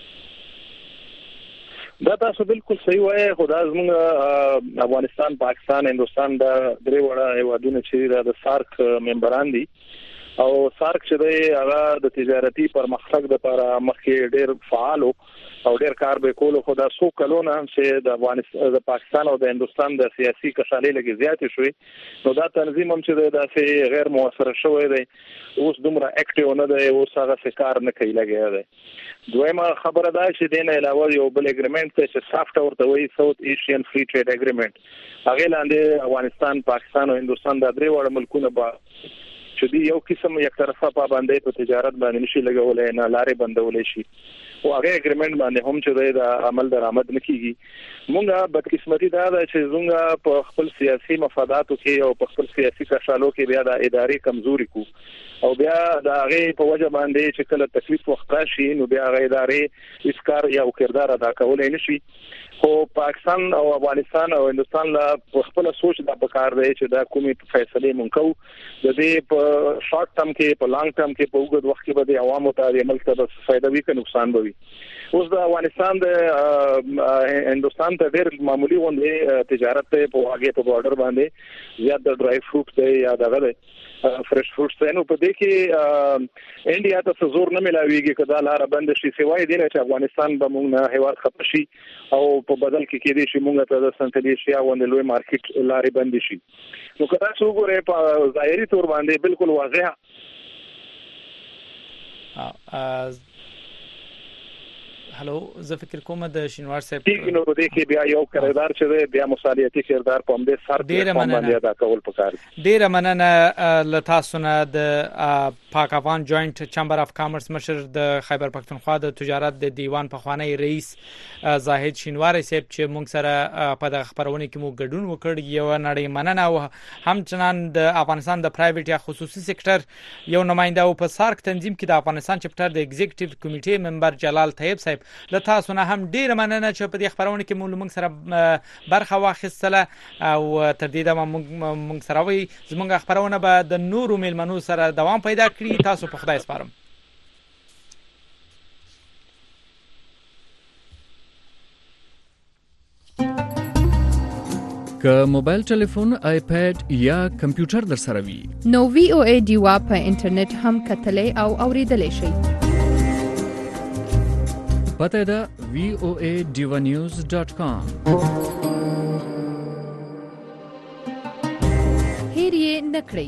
دا تاسو بالکل صحیح وایي خدا زموږ افغانستان پاکستان هندستان د درې وړه هیوادونو چې د سارک ممبران دي او سارک چې دی هغه د تجارتي پرمختګ لپاره مخکې ډېر فعال او ډېر کار به کول خو دا څو کلونه چې د افغانستان د پاکستان او د هندستان د سیاسي کشالۍ لګي زیاتې شوې نو دا تنظیم هم چې داسې غیر موثر شوی دی اوس دومره اکټیو نه دی اوس هغه څه کار نه کوي لګیا دی. دویمه خبره دا چې دین علاوه یو بل اګریمنت چې سافټ ورته وایي ساوث ایشین فری ټریډ اګریمنت هغه لاندې افغانستان پاکستان او هندستان د درې وړ ملکونو با چې دی یو قسم یک طرفه پابندۍ په تجارت باندې نشي لګولای نه لارې بندولې شي او هغه اګریمنت باندې هم چې د عمل درآمد نکېږي. مونږه بدقسمتي دا ده چې زموږ په خپل سیاسي مفاداتو کې او په خپل سیاسي کشالو کې بیا د ادارې کمزوري کو او بیا د هغه په وجه باندې چې کله تکلیف وخت راشي نو بیا هغه ادارې اسکار یا کردار ادا کولای نشي. خو پاکستان او افغانستان او هندستان لا خپل سوچ د پکار دی چې دا کومې فیصله مونږ کوو د دې په شارټ ټرم کې په لانګ ټرم کې په وګړو وخت کې به د عوامو ته عمل ته فائدہ وي که نقصان به وي اوس د افغانستان د هندستان ته ډېر معمولی غونډه تجارت په واګه په بارډر باندې زیات د ډرای فروټ دی یا دغه دی فرش فروټس دی. نو په دې کې انډیا ته زور نه ملاويږي کدا لار بند شي سوای دی چې افغانستان به موږ نه هیواد خپل شي او په بدل کې کې دي چې موږ ته د سنټرل ایشیا غونډه لوی مارکیټ لارې بند شي. نو کدا څو ګوره په ظاهري تور باندې بالکل واضح هلو زه فکر کوم د شینوار صاحب نو په دې کې بیا یو کردار چې دی بیا مصالحتي کردار په همدې سر ډېر مننه دا کول پکار ډېر مننه له تاسو نه د پاک افغان جوائنٹ چمبر اف کامرس مشر د خیبر پښتونخوا د تجارت د دیوان پخوانی رئیس زاهد شینوار صاحب چې موږ سره په د خبرونه کې مو ګډون وکړ. یو نړۍ مننه او همچنان د افغانستان د پرایویټ یا خصوصي سکتور یو نماینده او په سارک تنظیم کې د افغانستان چپټر د ایگزیکټیو کمیټې ممبر جلال طیب صاحب له تاسو نه هم ډیر مننه چې په دې خبرونه کې مو موږ سره برخه واخیستله او تر دې دمه موږ سره وي زموږ خبرونه به د نورو میلمنو سره دوام پیدا کړي. تاسو په خدای سپارم. که موبایل ټلیفون، آیپاد یا کمپیوټر در سره وي نو وی او ای ډیوا په انټرنیټ هم کتلای او اوریدلای شئ. پته ده وی او ای ډیوا نیوز ډاٹ کام. هیر یې نکړئ.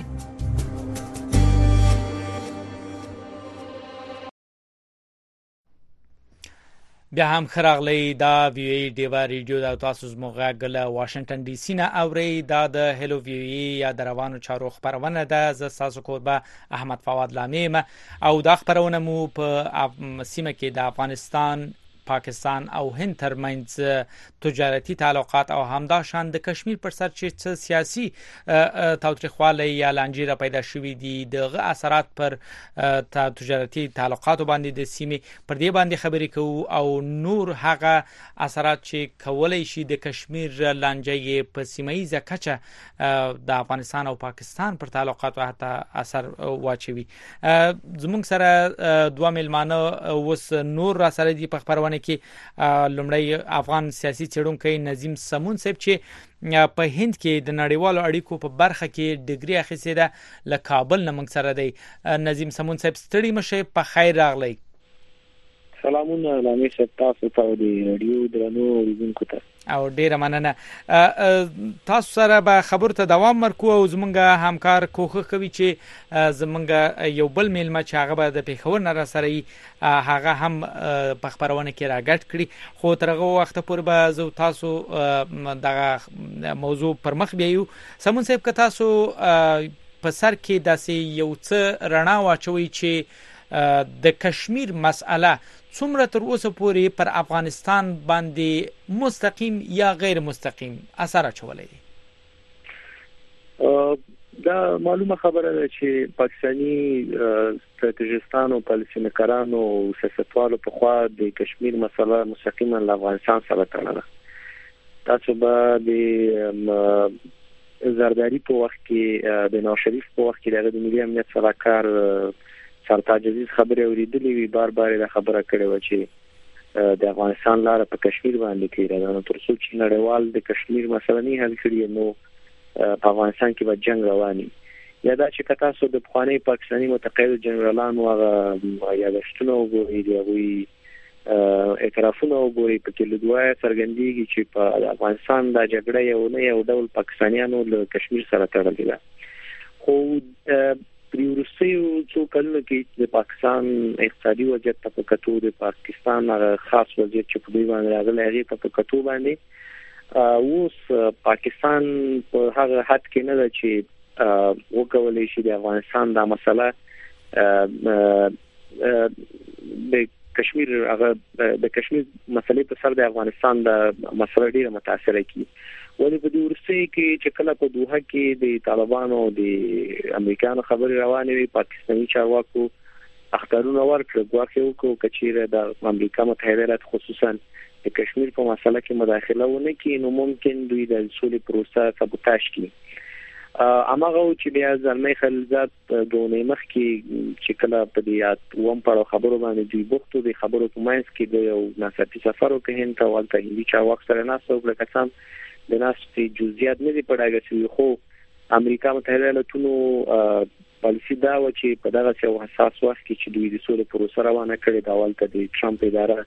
بیا هم خراغلی دا وی ای ډیوا ریډیو دا تاسو زموږ غل واشنگټن ډي سي نه اوري. دا د هلو وی ای یا د روانو چارو خبرونه ده. ز تاسو کوربه احمد فواد لامیم او دا خبرونه مو په سیمه کې د افغانستان، پاکستان او هند ترمنځ تجارتي تعلقات او همدا شان د کشمیر پر سر چې سیاسي تاوتریخوالی یا لانجیره پیدا شوې دي دغه اثرات پر تجارتي تعلقات باندې د سیمې پر دې باندې خبرې کوو او نور هغه اثرات چې کولای شي د کشمیر لانجې په سیمایي کچه د افغانستان او پاکستان پر تعلقات او حتی اثر واچوي. زموږ سره دوه میلمانه اوس نور را سره دي په خبرونه کې. لومړی افغان سیاسي څېړونکی نظیم سمون صاحب چې په هند کې د نړیوالو اړیکو په برخه کې ډیګري اخیستې ده له کابل نه موږ سره دی. نظیم سمون صاحب ستړي مشه، په خیر راغلی. سلامونه لامي صاحب، تاسو ته د رادیو درنو اوریدونکو ته او ډیره مننه. تاسو سره به خبر ته دوام ورکو او زمونږ همکار کوښښ کوي چې زمونږ یو بل میلمه چې هغه به د پیښور نه را سره هغه هم په خبرونه کې راګډ کړي. خو تر هغه وخت پورې به زه تاسو دغه موضوع پر مخ بیایو. سمون صاحب که تاسو په سر کې داسې یو څه رڼا واچوي چې د کشمیر مسأله څومره تر اوسه پورې پر افغانستان باندې مستقیم یا غیر مستقیم اثر اچولی دی. دا معلومه خبره ده چې پاکستانی ستراتیژیستانو او پالیسیمکارانو او سیاستوالو په خوا د کشمیر مسله مستقیما له افغانستان سره تړله. تاسو به د زرداری په وخت کې د نواز شریف په وخت کې د ملي امنیت سلاکار سرتاج عزیز خبرې اوریدلې وی، بار بار دا خبره کړې و چې د افغانستان لار په کشمیر باندې کېږي. نو تر څو چې نړیوال د کشمیر مسله نه حل کړي نو په افغانستان کې به جنگ رواني. یا دا چې تاسو د پخوانی پاکستاني متقاعد جنرالانو هغه یادښتونه وګورئ، دی اعترافونه وګورئ، په کې لدوای څرګندېږي چې په افغانستان د جګړې یو نه یو ډول پاکستانیانو له کشمیر سره تړلې ده. خو پریورسیو څو کلونو کې د پاکستان اقتصادي وضعیت په کتو د پاکستان خاص وضعیت چې په دوی باندې راغلی هغه په کتو باندې اوس پاکستان په هغه حد کې نه ده چې وکولای شي د افغانستان د مسله د کشمیر هغه د کشمیر مسلې په سر د افغانستان د مسله ډیره متاثر کی. ولې په دې ورسې کې چې کله په دوحه کې د طالبانو او د امریکایانو خبرې روانې وي، پاکستاني چارواکو اختارونه ورکړل ګواکې وکړو کچېره د امریکا متحده ایالات خصوصا د کشمیر په مسله کې مداخله ونه کړي نو ممکن دوی د سولې پروسه سابوتاژ کړي. اماغه چې بیا ځلمي خلزات غونې مخ کې چې کله په دې ووم په خبرو باندې دی بوختو د خبرو په ماینس کې د یو ناسپی سفر وکړ هند ولته هندي چا وخت سره ناسو بل کسان د ناسپی جزئیات نه دی پړاګه چې خو امریکا متحده ایالاتونو پالیسی دا و چې په دغه څو حساس وخت کې چې دوی د سولې پروسه روانه کړې دا ولته د ټرمپ اداره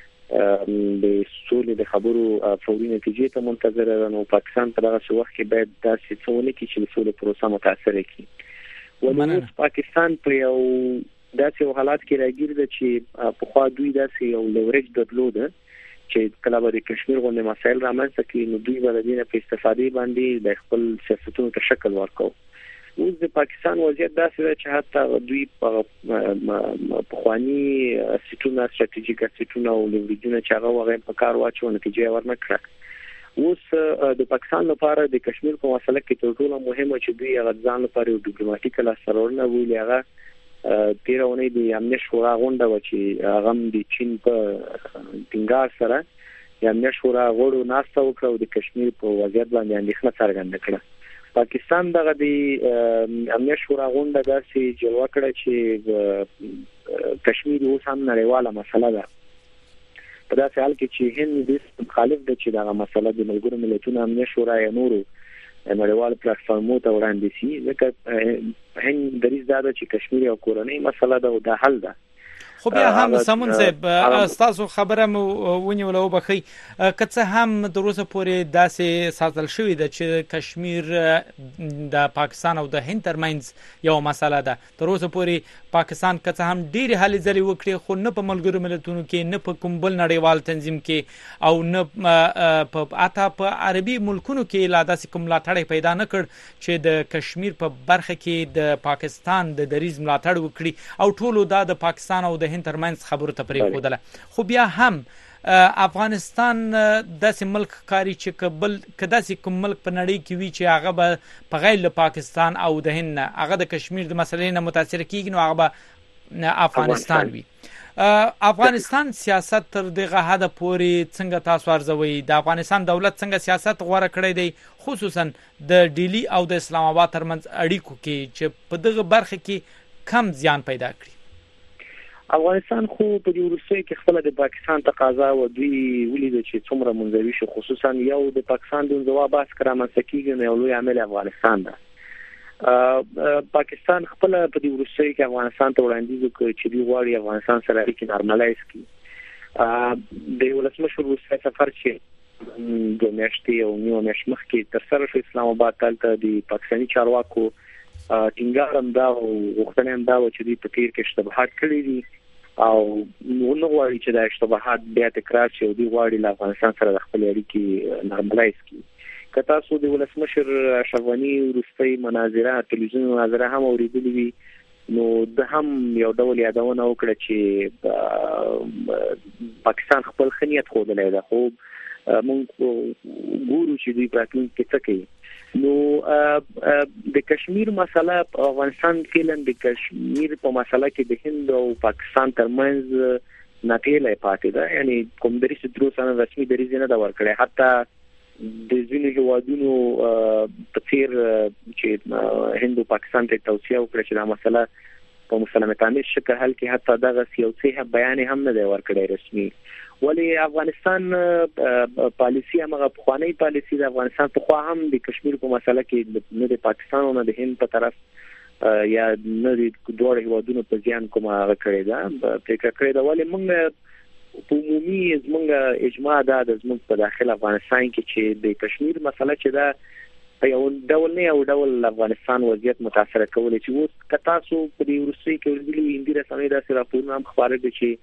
د سولې د خبرو فوري نتیجې ته منتظر ده. نو پاکستان په دغه وخت کې باید داسې څه ونه کړي چې د سولې پروسه متاثر کړي. ولې پاکستان په یو داسې حالات کې راګیر ده چې په خوا دوی داسې یو لیورېج درلود چې کله به د کشمیر غونډې مسایل رامنځته کړي نو دوی به د دې په استفادې باندې د خپل سیاستونو ته شکل ورکوي. اوس د پاکستان وضعیت داسې ده چې حتی دوی په پخوانی سیټونه ستراتیژیک سیټونه او لیورېجونه چې هغه وغه په کار واچو نتیجه ورنکړه. اوس د پاکستان لپاره د کشمیر په مسله کې تر ټولو مهمه چې دوی هغه ځان لپاره یو ډیپلوماټیک لاسرورنه ویلي هغه تیرونه د امنیت شورا غونډه و چې هغه د چین په ټینګار سره د امنیت شورا غړو ناسته وکړه او د کشمیر په وضعیت باندې اندېښنه څرګنده کړه. پاکستان دغه د امنیت شورا غونډه داسې جلوه کړه چې کشمیر اوس هم نړیواله مسله ده. په داسې حال کې چې هند د مخالف ده چې دغه مسله د ملګرو ملتونو امنیت شورا یا نورو نړیوال پلیټفارمونو ته وړاندې شي ځکه هند دریځ دا ده چې کشمیر یو کورنۍ مسله ده او د حل ده. خو بیا هم سمون صاحب تاسو خبره مو ونیول او بخي کڅه هم د روسه پورې داسې ساتل شوې ده چې کشمیر د پاکستان او د هند ترمنځ یو مسله ده. تر اوسه پورې پاکستان کڅه هم ډېری هلې ځلې وکړي خو نه په ملګرو ملتونو کې نه په کوم بل نړیوال تنظیم کې او نه په اته په عربي ملکونو کې لا داسې کوم ملاتړ پیدا نه کړ چې د کشمیر په برخه کې د پاکستان د دریځ ملاتړ وکړي او ټولو دا د پاکستان او د هند ترمنځ خبرو ته پرې خودله. خو بیا هم افغانستان داسې ملک کاری چې قبل کداسې کوم ملک په نړۍ کې وی چې هغه به په غیر له پاکستان او د هند هغه د کشمیر د مسلې نه متاثر کیږي نو هغه به افغانستان وي. افغانستان سیاست تر دغه حد پورې څنګه تاسو ارزوي؟ د افغانستان دولت څنګه سیاست غوړه کړی دی خصوصا د ډیلی او د اسلام آباد ترمنځ اړیکو کې چې په دغه برخه کې کم زیان پیدا کړي؟ افغانستان خو په دې وروستي کې خپل د پاکستان تقاضا او دوی ولید چې څومره منځوي شو خصوصا یو د پاکستان د ځواب باس کرامه سکیږي نو لوی عامل افغانستان ده. پاکستان خپل په دې وروستي کې افغانستان ته وړاندیز وکړ چې دوی غواړي افغانستان سره اړیکې نارملایز کړي. د ولسمشر وروستي سفر چې د میاشتې او نیو میاشت مخکې تر سره شو اسلام آباد ته د پاکستاني چارواکو ټینګار هم دا او وختونه هم دا چې دوی په تیر کې اشتباهات کړي دي او نو غواړي چې دا اشتباهات بیا تکرار شي او دوی غواړي له افغانستان سره د خپل اړیکې نارملایز کړي. که تاسو د ولسمشر اشرف غني وروستي مناظره تلویزیون مناظره هم اوریدلې وي نو د هم یو ډول یادونه وکړه چې پاکستان خپل خنیت خوده ده خو مونږ ګورو چې دوی پراتین کې څه کوي. نو د کشمیر مسله په افغانستان کې لن د کشمیر په مسله کې د هند او پاکستان ترمنځ ناپېلې پاتې ده. یعنی کوم درې سترو سره رسمي دریځ نه دا ورکړي حتی د ځینې هیوادونو په څیر چې هند او پاکستان ته توصیه وکړه چې دا مسله په مسلمانانه شکل حل کې حتی دغه سیاسي بیان هم نه دی ورکړی رسمي. ولی افغانستان پالیسی هغه پخوانی پالیسی د افغانستان په خوا هم د کشمیر په مسله کې نه د پاکستان او نه د هند په طرف یا نه د دوه هیوادونو په ځان کومه کړی دا فکر کړی دا ولی موږ په عمومي زموږ اجماع دا د زموږ په داخل افغانستان کې چې د کشمیر مسله چې دا په یو ډول نه یو ډول افغانستان وضعیت متاثر کولای چې وو کتا سو په دې ورسې کې ورګلي اندیره سمې دا سره راپورونه هم خبره دي چې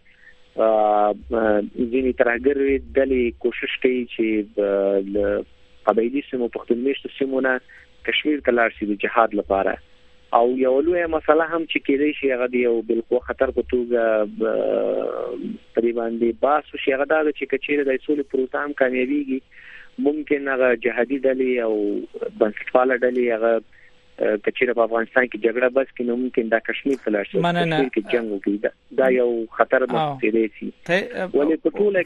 ځینې ترهګر ډلې کوشش کوي چې د قبایلي سیمو پښتون میشتو سیمونه کشمیر ته لاړ شي د جهاد لپاره او یو لوی مسله هم چې کېدای شي هغه دی یو بالکل خطر په توګه تقریباً باس شي هغه دا چې کچېره د اصول پروتام کامیابیږي ممکن هغه جهادي ډلې او بنسټپاله ډلې هغه کچېره په افغانستان کې جګړه بس کې نو ممکن دا کشمیر ته لاړ شي کشمیر کې جنگ وکړي دا یو خطر مخکې دی ولې په ټوله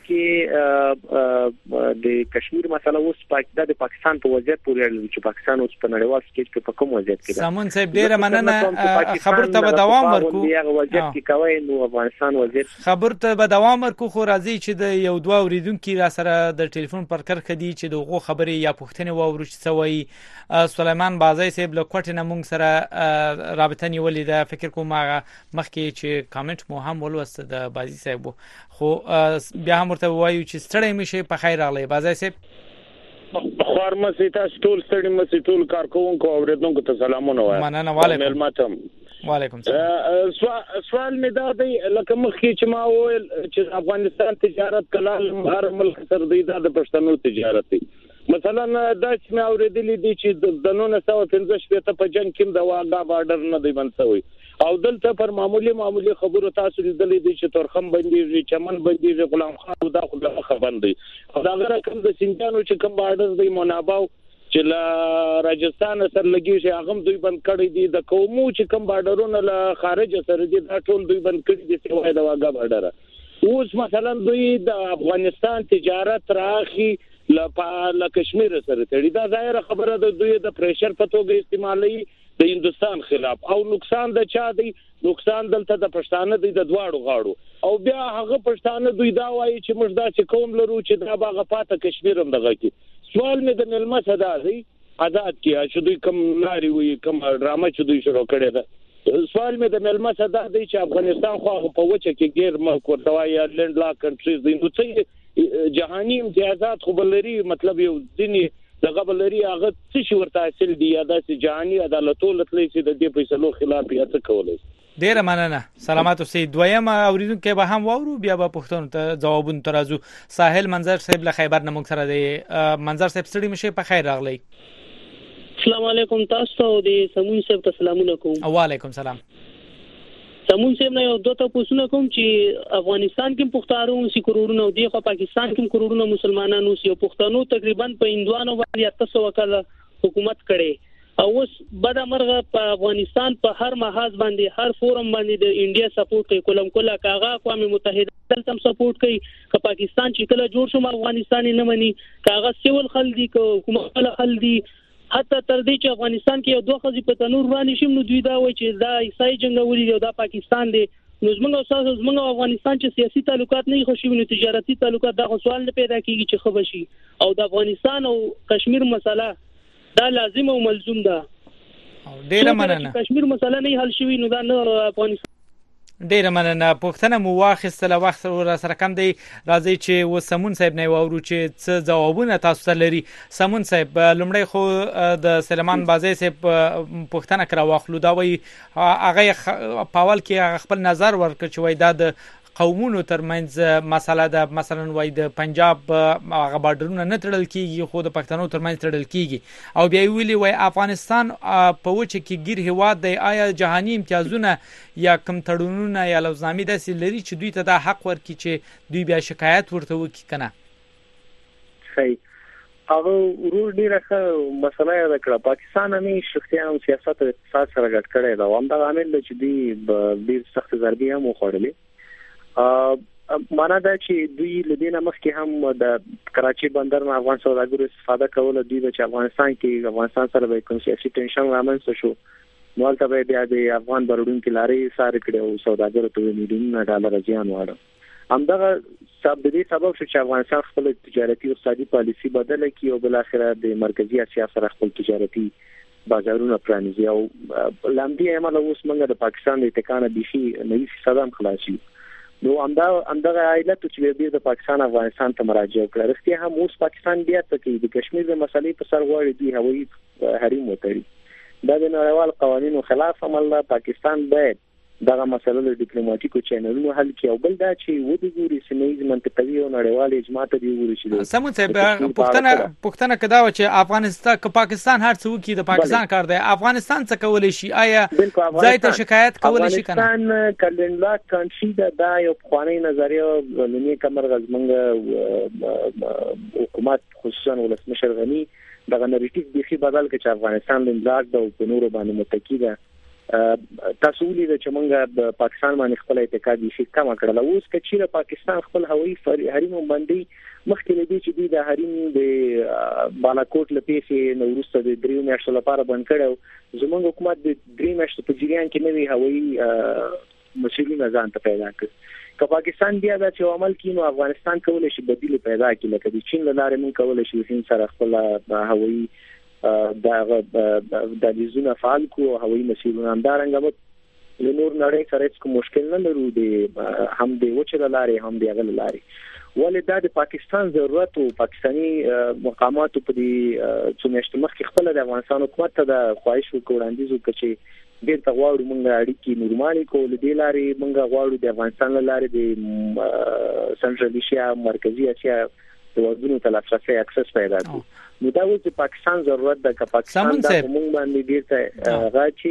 کې د کشمیر مسله اوس پاکستان د پاکستان په وضعیت پورې اړه لري چې پاکستان اوس په نړیوال سټیج کې په کوم وضعیت کې ده. سامون صاحب ډیره مننه خبر ته به دوام ورکو هغه وضعیت کې کوي نو افغانستان وضعیت خبر ته به دوام ورکو خو راځي چې د یو دوه اوریدونکو را سره د ټلیفون پر کرخه دي چې دغه خبرې یا پوښتنه وورو چې سوي سلیمان بازی صاحب له کوټ نه مونږ سره رابطه نیولې ده. فکر کوم هغه مخکې چې کامنټ مو هم ولوست د بازی صاحب خو بیا هم ورته وایو چې ستړی مشه په خیر راغلی بازی صاحب. خارمسي تاسو ټول ستړي مسي ټول کارکونکو او ورته ته سلامونه وایم. مننه وعلیکم وعلیکم السلام. سوال مې دا دی لکه مخکې چې ما وویل چې افغانستان تجارت کلال هر ملک سره دی دا د پښتنو تجارت دی. مثلا دا چې مې اورېدلې دي چې د نولس سوه پنځه شپېته په جنگ کې د واګا بارډر نه دی بند شوی او دلته پر معمولی معمولی خبرو تاسو لیدلې دي چې تورخم بنديږي چمن بنديږي غلام خان دا خو د خبرند دي او دا غره کوم د سینجانو چې کوم بارډر دی مناباو چې لا راجستان سره لګي هغه دوی بند کړی دي د قومو چې کوم بارډرونه له خارج سره دي دا ټول دوی بند کړی دي سوای د واګا بارډر. اوس مثلا دوی د افغانستان تجارت راخي ل کشمیر سره تړي دا ظاهره خبره ده دوی د پریشر په توګه استعمالي د هندستان خلاف او نقصان د چا دی نقصان دلته د پښتانه دی د دواړو غاړو او بیا هغه پښتانه دوی دا وایي چې موږ دا چې کوم لرو چې دا باغه پاته کشمیر هم دغه کی. سوال مې د نلمه صدا دی آزاد کیا چې دوی کوم لاري وي کوم ډرامه چې دوی شروع کړي ده. سوال مې د نلمه صدا دی چې افغانستان خو په وچه کې غیر ملک ورته یا لند لا کنټریز دي نو څنګه جهاني امتیازات خو بلري مطلب یو ځینی دغه بلري هغه څه شي ورته حاصل دي یا د جهاني عدالتولت لې د دې فیصلو خلاف یا څه کولای. ډیره مننه سلامات اوسئ. دویم اوریدونکو به هم وورو بیا به پښتون ته جوابونه ترازو. ساحل منظر صاحب له خیبر نه موږ سره دی. منظر صاحب ستړي مشه په خیر راغلی. السلام علیکم تاسو او د سمون صاحب ته سلامونه کوم. وعلیکم سلام. سمون صاحب نه یو دوه تاسو کوم چې افغانستان کې پښتارو سي کروڑونه او دی خو پاکستان کې کروڑونه مسلمانانو سي پښتنو تقریبا په هندوانو باندې تاسو وکړه حکومت کړي او اوس بد امرغه په افغانستان په هر محاذ باندې هر فورم باندې د انډیا سپورټ کوي کولم کولا کاغه اقوام متحده تم سپورټ کوي که پاکستان چې کله جوړ شو افغانستان نه مني کاغه سیول خلدي که حکومت له خلدي حتی تر دې چې افغانستان کې یو دوه خزي په تنور باندې شیم نو دوی دا وایي چې دا عیسائی جنگولي دی دا پاکستان دی نو زمونږ او زمونږ افغانستان چې سیاسي تعلقات نه خوشي نو تجارتي تعلقات دا سوال نه پیدا کیږي چې خو بشي او د افغانستان او کشمیر مسله دا لازم او ملزوم ده. ډیره مننه. کشمیر مسله نه حل شوی نو دا نه افغانستان. ډیره مننه. پښتنه مو واخیستله وخت ور سره کم دی راځي چې و سمون صاحب نه وورو چې څه جوابونه تاسو ته لري. سمون صاحب لمړی خو د سلیمان بازی صاحب پښتنه کرا واخلو دا وی هغه پاول کې خپل نظر ورکړ چې وای دا د قومونو ترمنځ مسله ده مثلا وای د پنجاب هغه بارډرونه نه تړل کیږي خو د پښتنو ترمنځ تړل کیږي او بیا ویلي وای افغانستان په وچه کې ګیر هواد دی آیا جهاني امتیازونه یا کم تړونونه یا لوزنامې داسې لري چې دوی ته دا حق ورکړي چې دوی بیا شکایت ورته وکړي کنه. صحیح هغه ورور ډیره ښه مسله یاد کړه. پاکستان نه شخصیان او سیاست او اقتصاد سره ګډ کړي دا هم دا عامل چې دوی ډیر سخت ضربې هم وخوړلې. معنا دا چې دوی لدینه مخکې هم د کراچي بندر نه افغان سوداګرو استفاده کوله دوی چې افغانستان کې افغانستان سره به کوم سیاسي ټینشن رامنځته شو نو البته بیا د افغان بارودونکو لارې ساره کړي او سوداګرو ته میلیونونه ډالر زیان واړه همدغه سبب دې سبب شو چې افغانستان خپل تجارتي او اقتصادي پالیسي بدله کړي او بل اخر د مرکزی اسیا سره خپل تجارتي بازارونه پرانیزي او لاندې عمل اوس موږ د پاکستان د ټکانه بيخي نوي صدام خلاصي نو امدا امدغه عائلت چې به د پاکستان افغانستان ته مراجعه کړه رښتیا هم اوس پاکستان بیا ته کې د کشمیر د مسلې په سر غواړي دی هوایي حریم وتړي دا د نړیوال قوانینو خلاف عمل ده. پاکستان باید دغه مسله د ډیپلوماټیکو چینلونو حل کړي او بل دا چې و د ګوري سیمه منطقوي او نړیوال اجماع ته دی ورشي. سمون صاحب پښتنه پښتنه کدا و چې افغانستان که پاکستان هر څه وکړي د پاکستان کار دی افغانستان څه کولای شي آیا ځای ته شکایت کولای شي کنه. افغانستان کلنلا کنټری دا دا یو خواني نظریه لنی کمر غزمنګ حکومت خصوصا ولسمشر غنی دغه نریټیو بيخي بدل کړي چې افغانستان لنډلاک د په نورو باندې متکی ده. تاسو ولې چې موږ د پاکستان باندې خپل اعتقاد شي کم کړل. اوس کچې پاکستان خپل هوایي حریم باندې مخکې لدی چې د حریم د بالاکوټ لپاره نورسته د دریو میاشتو لپاره بند کړو. زموږ حکومت د درې میاشتو په جریان کې نوې هوایي مسیرونه ځان ته پیدا کړ. که پاکستان بیا دا چې عمل کړي نو افغانستان کولای شي بدیل پیدا کړي، لکه د چین لاره موږ کولای شي هند سره خپل هوایي د د لیزونه فعال کو هوایي مسیرونه همدارنګه له نور نړۍ سره هیڅ مشکل نه لرو، د هم د وچه لارې هم د غل لارې. ولې دا د پاکستان ضرورت او پاکستاني مقاماتو په دې څو میاشتې مخکې خپل د افغانستان حکومت ته د خواهش وکړاندیز وکړي ډېر ته غواړو موږ اړیکې نورمالي کول. دې لارې موږ غواړو د افغانستان لارې د سنټرل ایشیا مرکزی اسیا د وګړو ته لاسرسي اکسس پیدا کړو. نو دا و چې پاکستان ضرورت د پاکستان د موږ باندې ډېر ته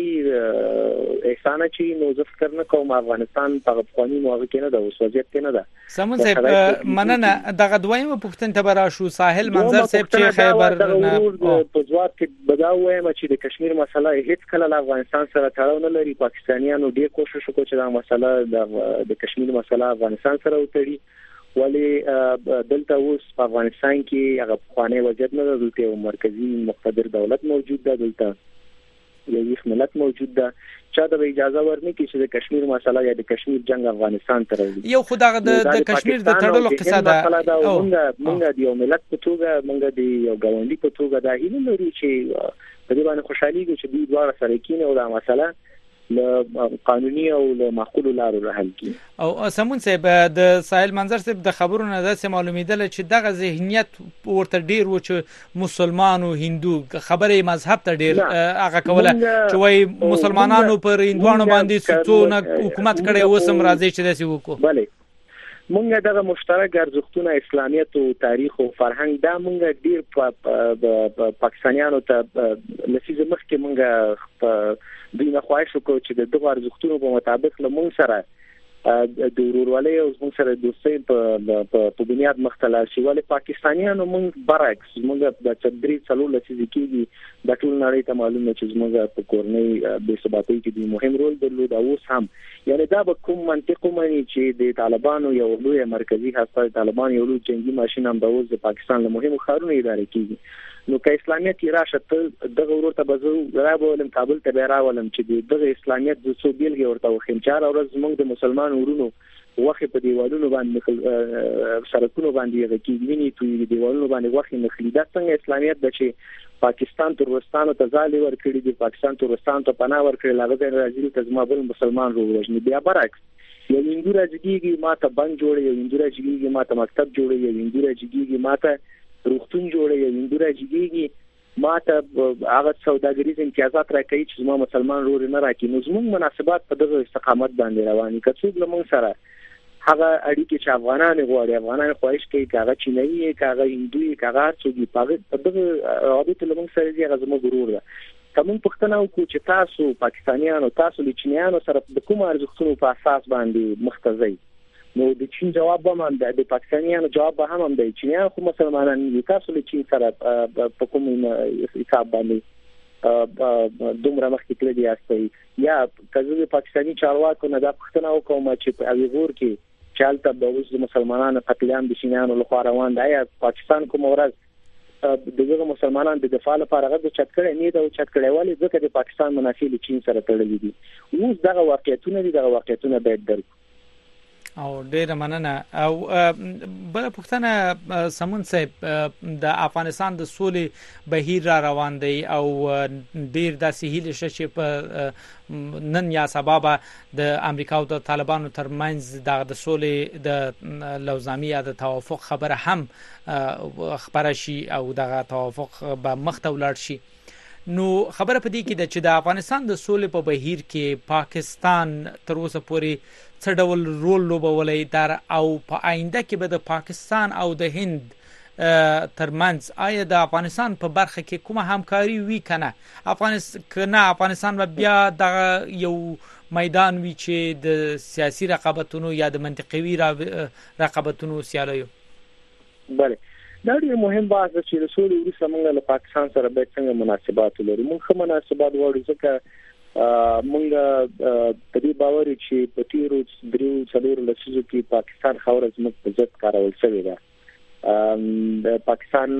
غاچي احسان چي نو زه فکر نه کوم افغانستان په قانوني موافق کې نه ده او وضعیت کې نه ده. سمون صاحب مننه. دغه دویمه پوښتنه ته براشو ساحل منظر صاحب چې خیبر نه په ځواب کې بداوي ما چې د کشمیر مسله هیڅ کله له افغانستان سره تړاو نه لري. پاکستانیانو ډېر کوشش وکړ چې دا مسله د کشمیر مسله افغانستان سره وتړي، ولی دلته اوس په افغانستان کې هغه قانوني وضعیت نه ده. دلته یو مرکزی مقتدر دولت موجود ده، دلته یو یو ملت موجود ده چې دا اجازه ورنه کوي چې د کشمیر مسله یا د کشمیر جنگ افغانستان ته راوړي. یو خدای د کشمیر د تړلو قصه ده. موږ موږ د یو ملت په توګه موږ د یو ګاونډي په توګه دا هیله لرو چې په دې باندې خوشحالي کوي چې دوی دواړه سره کېنه او دا مسله له قانوني او له معقول لارو حل کی. او سمون صاحب د ساحل منظر صاحب د خبرونو د معلومیدل چې دغه ذهنیت ورته ډیر و چې مسلمان او هندو خبره مذهب ته ډیر هغه کوله چې وای مسلمانانو پر هندوانو باندې ستونه حکومت کړي وسم راځي چې داسې وکړو. بله مونږ دغه مشترک ارزښتونه اسلامیت او تاریخ او فرهنګ دا مونږ ډیر پاکستانیانو ته لسیزه مخکې مونږ دوی نه خواهش وکړو چې د دغه ارزښتونو په مطابق له مونږ سره د ورورولۍ او مونږ سره دوستۍ په په بنیاد مختلف شي. ولې پاکستانیانو مونږ برعکس مونږ د تدریج څلور لسیزه کېږي د ټول نړۍ ته معلومه چې مونږ په کورنۍ بې ثباتۍ کې د مهم رول درلود. اوس هم یعنی دا به کوم منطق ومني چې د طالبانو یو لوی مرکزی هسته طالبان یو لوی جنگي ماشين هم د اوس د پاکستان له مهمو ښارونو اداره کیږي. نو که اسلامیت راشه دغه ورته بزو راولم کابل ته راولم چې دغه اسلامیت د څو بیلګې ورته وخیم چار ورځ موږ د مسلمان ورونو وخت په دیوالونو باندې سرکونو باندې غکیږي توی دیوالونو باندې وخت نخلی دا څنګه اسلامیت د چې پاکستان ترورستانو ته ځالې ورکړي دي پاکستان ترورستان ته پناه ورکړي لاغه راځي ته زما بل مسلمان وروژني. بیا برعکس یو هندو راځيږي ماته بنک جوړي، یو هندو راځيږي ماته مکتب جوړي، یو هندو راځيږي ماته روغتون جوړي، یو هندو راځيږي ماته هغه سوداګریز امتیازات راکړي چې زما مسلمان ورور نه راکړي. نو زموږ مناسبات په دغه استقامت باندې رواني کڅوګ لمون سره هغه اړیکې چې افغانان غواړي افغانان خواهش کوي کاغه چینایي کاغه هندوی کاغه څوګي په دغه رابطه لمون سره دی هغه زموږ ورور ده. کوم پښتنه وکړو چې تاسو پاکستانیانو تاسو د چینایانو سره د کوم ارزښتونو په اساس باندې مختزي نو د چین جواب به هم د پاکستانیانو جواب به هم د چینایانو خو مسلمانان دي تاسو له چین سره په کوم حساب باندې دومره مخکې تللی یاستئ یا کله پاکستاني چارواکو نه دا پښتنه وکوم چې په اویغور کې چالتہ د اوس مسلمانانو قتلعام د چینایانو لخوا روان دی یا پاکستان کوم ورځ دغه مسلمانان د دفاع لپاره غږ چت کړي نه دا چت کړي والی ځکه د پاکستان منافع له چین سره تړلې دي. اوس دغه واقعیتونه دي دغه واقعیتونه باید درک او ډیره مننه. او بل پښتنه سمون صاحب د افغانستان د سولې بهیر را روان دی او ډیر داسې هیله شې چې په نن یا سبب د امریکا او د طالبانو ترمنځ د سولې د لوزامي یا د توافق خبره هم خبره شي او دغه توافق به مخته ولاړ شي. نو خبره پدې کې د چې د افغانستان د سولې په بهیر کې پاکستان تر اوسه پورې څه ډول رول لوبولی در او په آینده کې به د پاکستان او د هند ترمنځ آیا د افغانستان په برخه کې کومه همکاري وی کنه افغانستان کنه افغانستان بیا د یو میدان وی چې د سیاسي رقابتونو یا د منطقوي رقابتونو سیالیو. بله دا ډېر مهم بحث دی چې د سولې وروسته موږ له پاکستان سره باید څنګه مناسبات ولرو. موږ ښه مناسبات غواړو ځکه موږ په دې باور چې په تیرو دریو څلورو لسیزو کې پاکستان خاوره زموږ په ضد کارول شوې ده. د پاکستان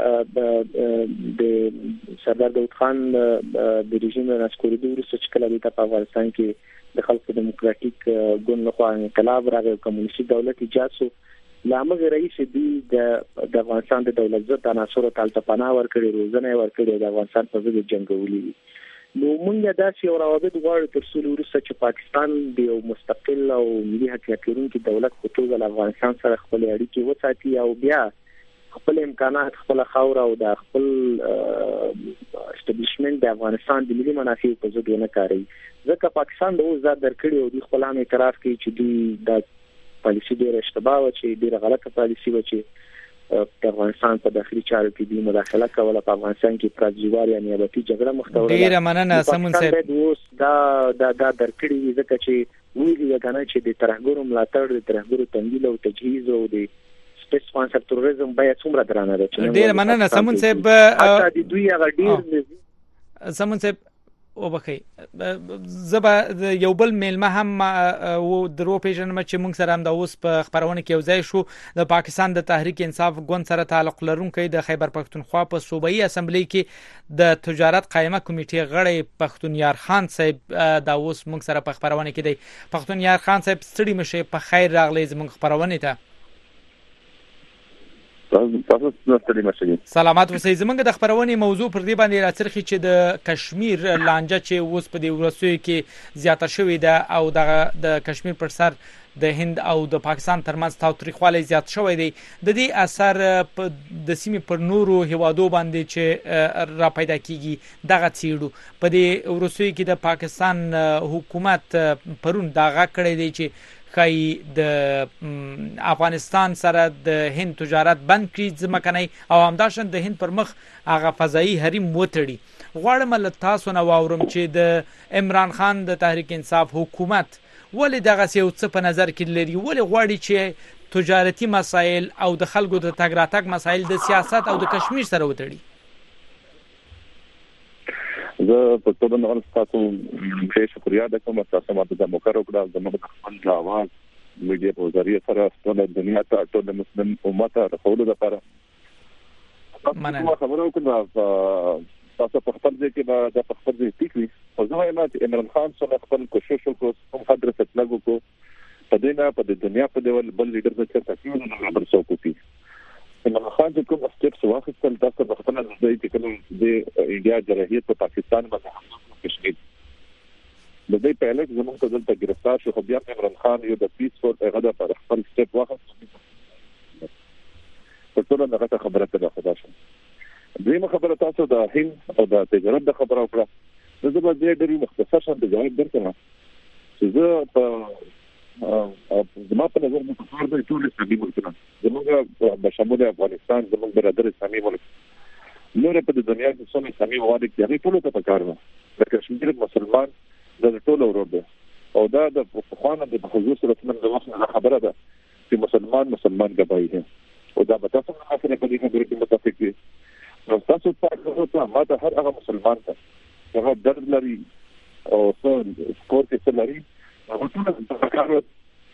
د سردار داود خان د رژیم نه سکوریدو وروسته چې کله د افغانستان کې د خلکو دیموکراتیک ګوند لخوا انقلاب راغی، کمونیستي دولت ایجاد شو، لامغه رئیس دی د افغانستان د دولت ضد عناصرو ته پناه ورکړي، روزنه ورکړي، د افغانستان په ضد جنگولي. نو موږ داسې یو روابط غواړو تر څو وروسته چې پاکستان د یو مستقل او ملي حاکمیت لرونکي دولت په توګه له افغانستان سره خپل اړیکې وساتي او بیا خپل امکانات، خپل خاوره او د خپل اسټابلیشمنت د افغانستان د ملي منافعو په ضد ونه کاروي. ځکه پاکستان د اوس ځات درکړي او د خپل هم اعتراف کوي چې دوی د پالیسي ډېره اشتباه و، چې ډېره غلطه پالیسي و چې د افغانستان په داخلي چارو کې د مداخله کوله. په افغانستان کې پرځوار یا نیابتي جګړه مختوره ده. ډېره مننه سمون صاحب. اوس دا دا دا درکړي ځکه چې ویلي غواړي چې د ترهګرو ملاتړ، د ترهګرو تمویل او تجهیز او د سپیس سپانسر تروریزم باید څومره درانه ده. ډېره مننه سمون صاحب. حتی د دوی هغه ډېر سمون صاحب وبخي زبا یو بل میلمه هم و درو پیژنم چې موږ سره هم د اوس په خبرونه کې یو ځای شو. د پاکستان د تحریک انصاف ګوند سره تعلق لرونکي د خیبر پښتونخوا په صوبایي اسمبلی کې د تجارت قائمه کمیټې غړی پښتونیار خان صاحب د اوس موږ سره په خبرونه کې دی. پښتونیار خان صاحب ستړي مشه، په خیر راغلی زموږ خبرونه ته. سلامات اوسئ. زمونږ د خبرونې موضوع پر دې باندې راڅرخي چې د کشمیر لانجه چې اوس په دې ورسوي کې زیاته شوې ده او د کشمیر پر سر د هند او د پاکستان ترمنځ تاوتریخوالی زیات شوی دی. د دې اثر د سیمې پر نورو هیوادو باندې چې را پیدا کیږي دغه څیړو. په دې ورسوي کې د پاکستان حکومت پرون دغه کړی دی چې خای د افغانستان سره د هند تجارت بند کړي ځمکنۍ او همداشن د هند پر مخ هغه فضایی حریم وتړي. غواړم له تاسو نه واورم چې د عمران خان د تحریک انصاف حکومت ولې دغه یو څه په نظر کې لري، ولې غواړي چې تجارتي مسایل او د خلکو د تګ راتګ مسایل د سیاست او د کشمیر سره وتړي. زه په ټول نړۍ تاسو ډېر شکریا ده کوم تاسو ماته د موکرو کړه د موږ خپل اواز میډیا په ذریعہ سره ټول دنیا ته ټول مسلمان امت ته رسول لپاره مننه. خبرو کوم تاسو په خپل ځای کې د خپل ځای تکلی او زه وایم چې عمران خان سره خپل کوشش وکړو کوم قدر فتلګو کو په دې نه په دنیا په ډول بل لیډر څخه تاسو نه خبر څوک کوي. عمران خان چې کوم سټیپس واخیستل تاسو په خپل ځای کې کوم د انډیا جرهیت په پاکستان باندې حمله کشمیر د دې پهله زموږ ته دلته گرفتار شو. خو بیا عمران خان یو د پیسفول غدا پر خپل سټیپ واخیست. په ټول هغه خبره ته خدا شو. دغه خبره تاسو د هند او د تجارت د خبرو کړه. زه به دې ډېر مختصر شم د جواب درکړم چې زه په زما په نظر د کفار د ټول اسلامي ملکونو زموږ په شمول افغانستان زموږ برادر اسلامي ملک نور په دنیا کې څومره اسلامي مواد کې هغه ټول ته پکاره ده. کشمیر مسلمان د ټول ورور دی او دا د خوانه د حضور صلی الله علیه وسلم د وخت خبره ده چې مسلمان مسلمان ګبای دي او دا به تاسو نه خبره په دې خبره کې متفق دي. نو تاسو ته ما ته هر هغه مسلمان ته هغه درد لري او څو سپورت کې لري هغه ټول ته پکاره.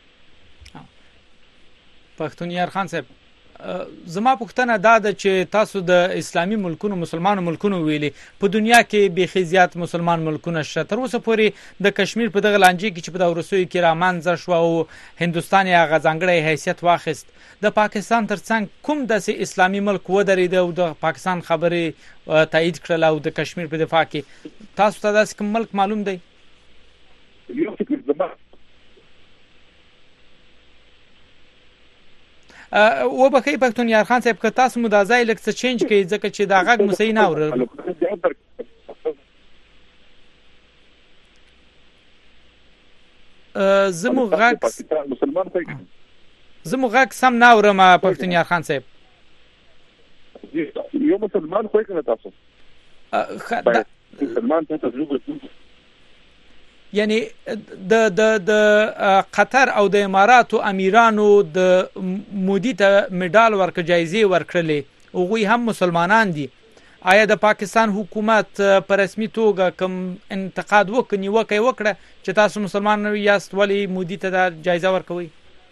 پښتونیار خان صاحب زما پوښتنه دا ده چې تاسو د اسلامي ملکونو مسلمانو ملکونو ویلي په دنیا کې به خزيات مسلمان ملکونه شته. تر اوسه پورې د کشمیر په دغه لانجې کې چې په دورسوي کې رامنځ شو او هندستان یې غځانګړی حیثیت واخیست د پاکستان ترڅنګ کوم داسې اسلامي ملک ودرېد او د پاکستان خبرې تایید کړل او د کشمیر په دفاع کې تاسو ته داسې کوم ملک معلوم دی؟ یو فکر زما و بخی پښتونیار خان صاحب که تاسو مو د ځای لک څه چینج کړئ ځکه چې دا غږ مو صحیح نه اورل. زمو غږ زمو غږ سم نه اورم پښتونیار خان صاحب. یو مسلمان خو کنه تاسو مسلمان ته تجربه یعنی د د د قطر او د اماراتو امیرانو د مودي ته میډال ورکړ جایزه ورکړلې او غوي هم مسلمانان دي. آیا د پاکستان حکومت په رسمي توګه کوم انتقاد وکړي وکړي وکړه چې تاسو مسلمان یاست ولی مودي ته د جایزه ورکوي؟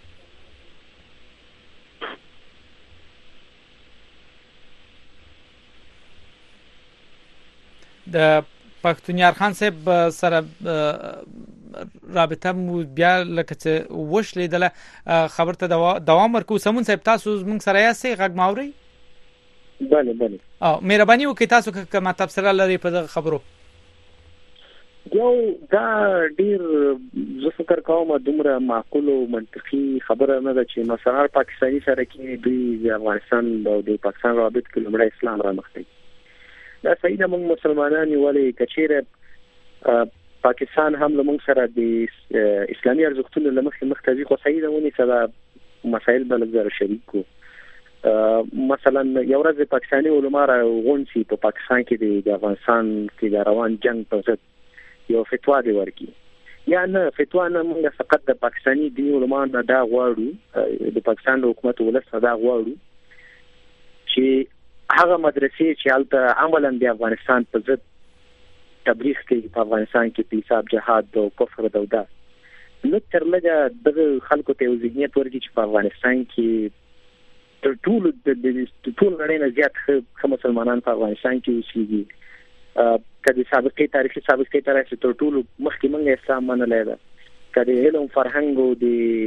د پښتونیار خان صاحب سره رابطه مو بیا لکه چې وشلیدله خبر ته دوام ورکو. سمون صاحب تاسو موږ سره یاستئ غږ ماوري؟ بله بله. او مهرباني وکړئ تاسو که مطلب سره لري په دغه خبرو. یو دا ډیر زه فکر کوم دومره معقول او منطقي خبره نه ده چې مثلا پاکستاني سره کې دوی د افغانستان او د پاکستان رابط کې لمړی اسلام را مخکې دا صحیح نه. موږ مسلمانان ولې کچېره پاکستان هم موږ سره د اسلامي ارزښتونو لمخې مختلفي خو صحیح نه ونی سره مسائل بل زره شریک کو. مثلا یو ورځ پاکستاني علما را غونډي په پاکستان کې د افغانستان کې د روان جنگ په ضد یو فتوا دی ورکی یا نه فتوا نه موږ فقط د پاکستاني دین علما نه دا غواړو د پاکستان حکومت ولس دا غواړو چې هغه مدرسې چې البته عملاً د افغانستان په ضد تبلیغ کوي په افغانستان کې په حساب جهاد او کفر او دا نو تر لږه د خلکو ته ذهنیت ورکړي چې په افغانستان کې تر ټولو د ټول نړۍ نه زیات ښه مسلمانان په افغانستان کې اوسېږي. کله سابقې تاریخي سابقې تاریخي تر ټولو مخکې موږ اسلام منلی ده. کله علم فرهنګ او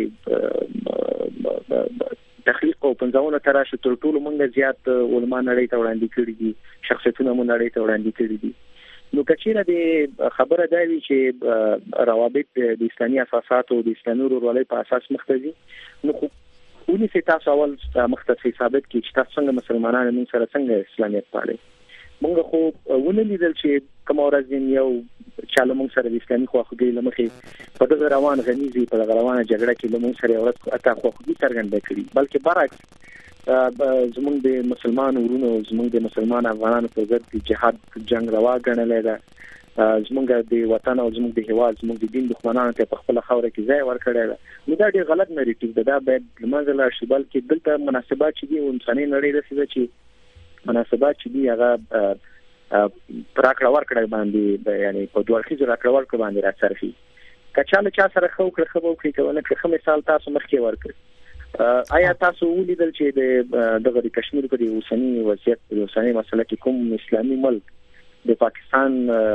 د تخلیق او پنځونه تراشه تر ټولو موږ زیات علما نړۍ ته وړاندې کړي دي، شخصیتونه موږ نړۍ ته وړاندې کړي دي. نو کچېره د خبره دا وی چې روابط د اسلامي اساسات او د اسلامي ورورولۍ په اساس مختزي نو خو ونی سي تاسو اول مختصي ثابت کی چې تاسو څنګه مسلمانانو موږ سره څنګه اسلامیت پالي. موږ خو ونه لیدل چې کوم ورځ یو چاله موږ سره د اسلامي خواخوږي لمخې په دغه روان غنیزي په دغه روانه جګړه کې موږ سره ورته اته خواخوږي څرګنده کړي، بلکې برعکس زمونږ د مسلمان ورونو زمونږ د مسلمان افغانانو په ضد د جهاد جنگ روا ګڼلې ده. زمونږ د وطن او زمونږ د هیواد زمونږ د دین دښمنانو ته په خپل خوره کې ځای ورکړی ده. نو دا ډېر غلط نریټیو ده، دا باید لمنځه لاړ شي. بلکې دلته مناسبات چې دي انساني نړۍ داسې ده چې مناسبات چې دي هغه پر راکړه ورکړه باندې یعنی په دوه اړخیزو راکړه ورکړه باندې راڅرخي. که چا له چا سره ښه وکړه ښه به وکړي، که ونه کړي ښه مثال تاسو مخکې ورکړي. آیا تاسو ولیدل چې د دغه د کشمیر په د اوسنی وضعیت د اوسنی مسله کې کوم اسلامي ملک د پاکستان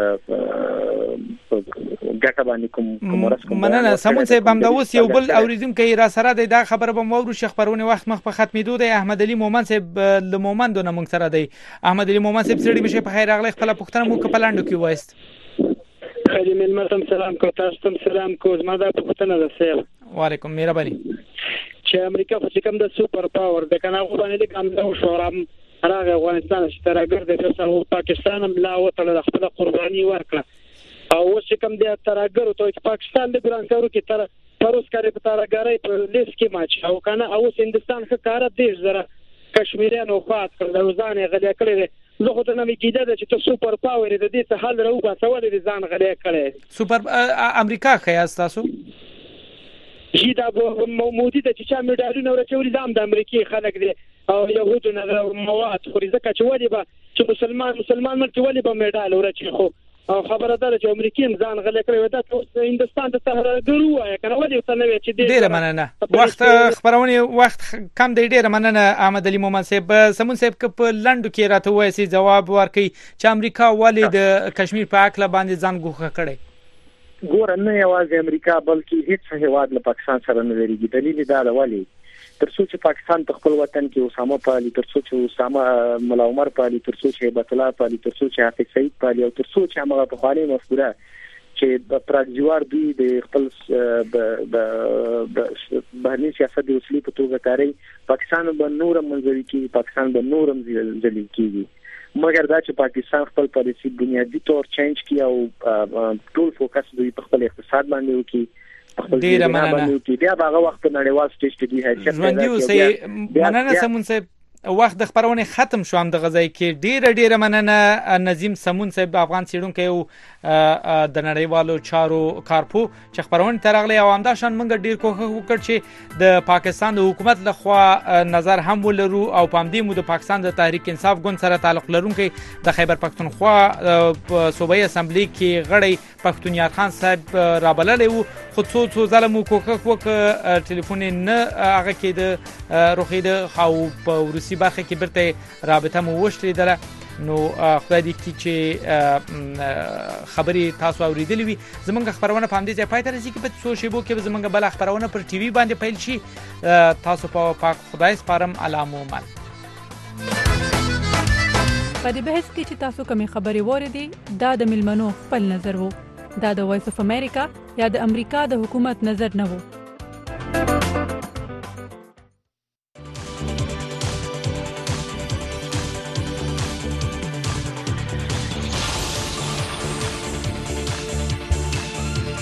ګټه باندې کوم کوم رسم مننه سمون صاحب هم دا اوس یو بل اوریدونکو را سره د دا خبره به مورو شیخ پرونه وخت مخ په ختمېدو دی. احمد علي مومن صاحب له مومن دونه موږ سره دی. احمد علي مومن صاحب سړي بشه په خیر راغلی، خپل پوښتنه مو کپلاندو کې وایست. خیر ملمتم سلام کو تاسو ته سلام کو زما دا پوښتنه ده سیل. وعلیکم مهرباني. چې امریکا په کوم د سوپر پاور د کنه باندې د کوم د شورام راغه افغانستان چې ترګر د سره پاکستان هم لا وتل خپل قرباني ورکړه او اوس کوم د ترګر ته پاکستان د ګران کارو کې تر پروس کاری په ترګرای په لیست کې ماچ او کنه اوس هندستان ښه کار دیش زره کشمیریانو خاط کړل ځان غلې کړل. زه خو ته نه کېده چې ته سوپر پاور د دې څه حل راو باسه ولې ځان غلې کړل. سوپر امریکا خیاس تاسو چې دا مودي ته چې چا میډالونه ورچوري دام د امریکای خلک دي او يهودو نه مواد خوري ځکه چې ولې به چې مسلمان مسلمان ملک ولې به میډال ورچي خو او خبره ده چې امریکایان ځان غلې کړی و دا هندستان ته تهرګرو وای کنه ولې ته نه چې ډیره مننه وخت خبرونه وخت کم دی. ډیره مننه احمد علي مومن صاحب. سمون صاحب په لندو کې راته وایي چې جواب ورکړي چې امریکا ولې د کشمیر په اکل باندې ځان ګوښه کړي. ګور نه یوازې امریکا بلکې هیڅ هیواد له پاکستان سره نه لري. دلیل دا دی ولی ترڅو چې پاکستان په خپل وطن کې اسامه پالي، ترڅو چې اسامه مولا عمر پالي، ترڅو چې هیبت الله پالي، ترڅو چې حافظ سعید پالي او ترڅو چې هغه په خالي مفکوره چې د پراګجوار دوی د خپل بهرني سیاست د وسیلې په توګه کاری پاکستان به نورم منځوي کی پاکستان به نورم ځلې کیږي. مګر دا چې پاکستان خپل پالیسي بنیادی طور چینج کی او ټول فوکس دوی په خپل اقتصاد باندې وکي. ډیره مننه. بیا هغه وخت نړیوال سټیج کې دی حیثیت ژوندۍ اوسئ. مننه سمون صاحب. وخت د خبرونه ختم شو هم د غزای کې ډیره ډیره مننه نظیم سمون صاحب افغان سیډونکو یو د نړیوالو چارو کارپو چې خبرونه ترغلي او همداشان موږ ډیر کوښښ وکړ چې د پاکستان د حکومت لخوا نظر هم ولرو او پام دې مو د پاکستان د تحریک انصاف ګوند سره تعلق لرونکي د خیبر پختونخوا صوبایي اسمبلی کې غړي پختونیار خان صاحب رابللی وو خو څو څو ځله مو کوښښ وکړ ټلیفون نه هغه کې د روخیده او په روسي برخه کې برته رابطه مو وشلې دله نو خدای دې کړي چې خبري تاسو اوریدلې وي زمونږ خبرونه په همدې ځای پای ته رسیږي په څو شیبو کې زمونږ بل خبرونه پر ټي وي باندې پیل شي تاسو په پاک خدای سپارم علامو مل په دې بحث کې چې تاسو کومې خبرې وریدي دا د ملمنو خپل نظر وو دا د وایس اف امریکا یا د امریکا د حکومت نظر نه وو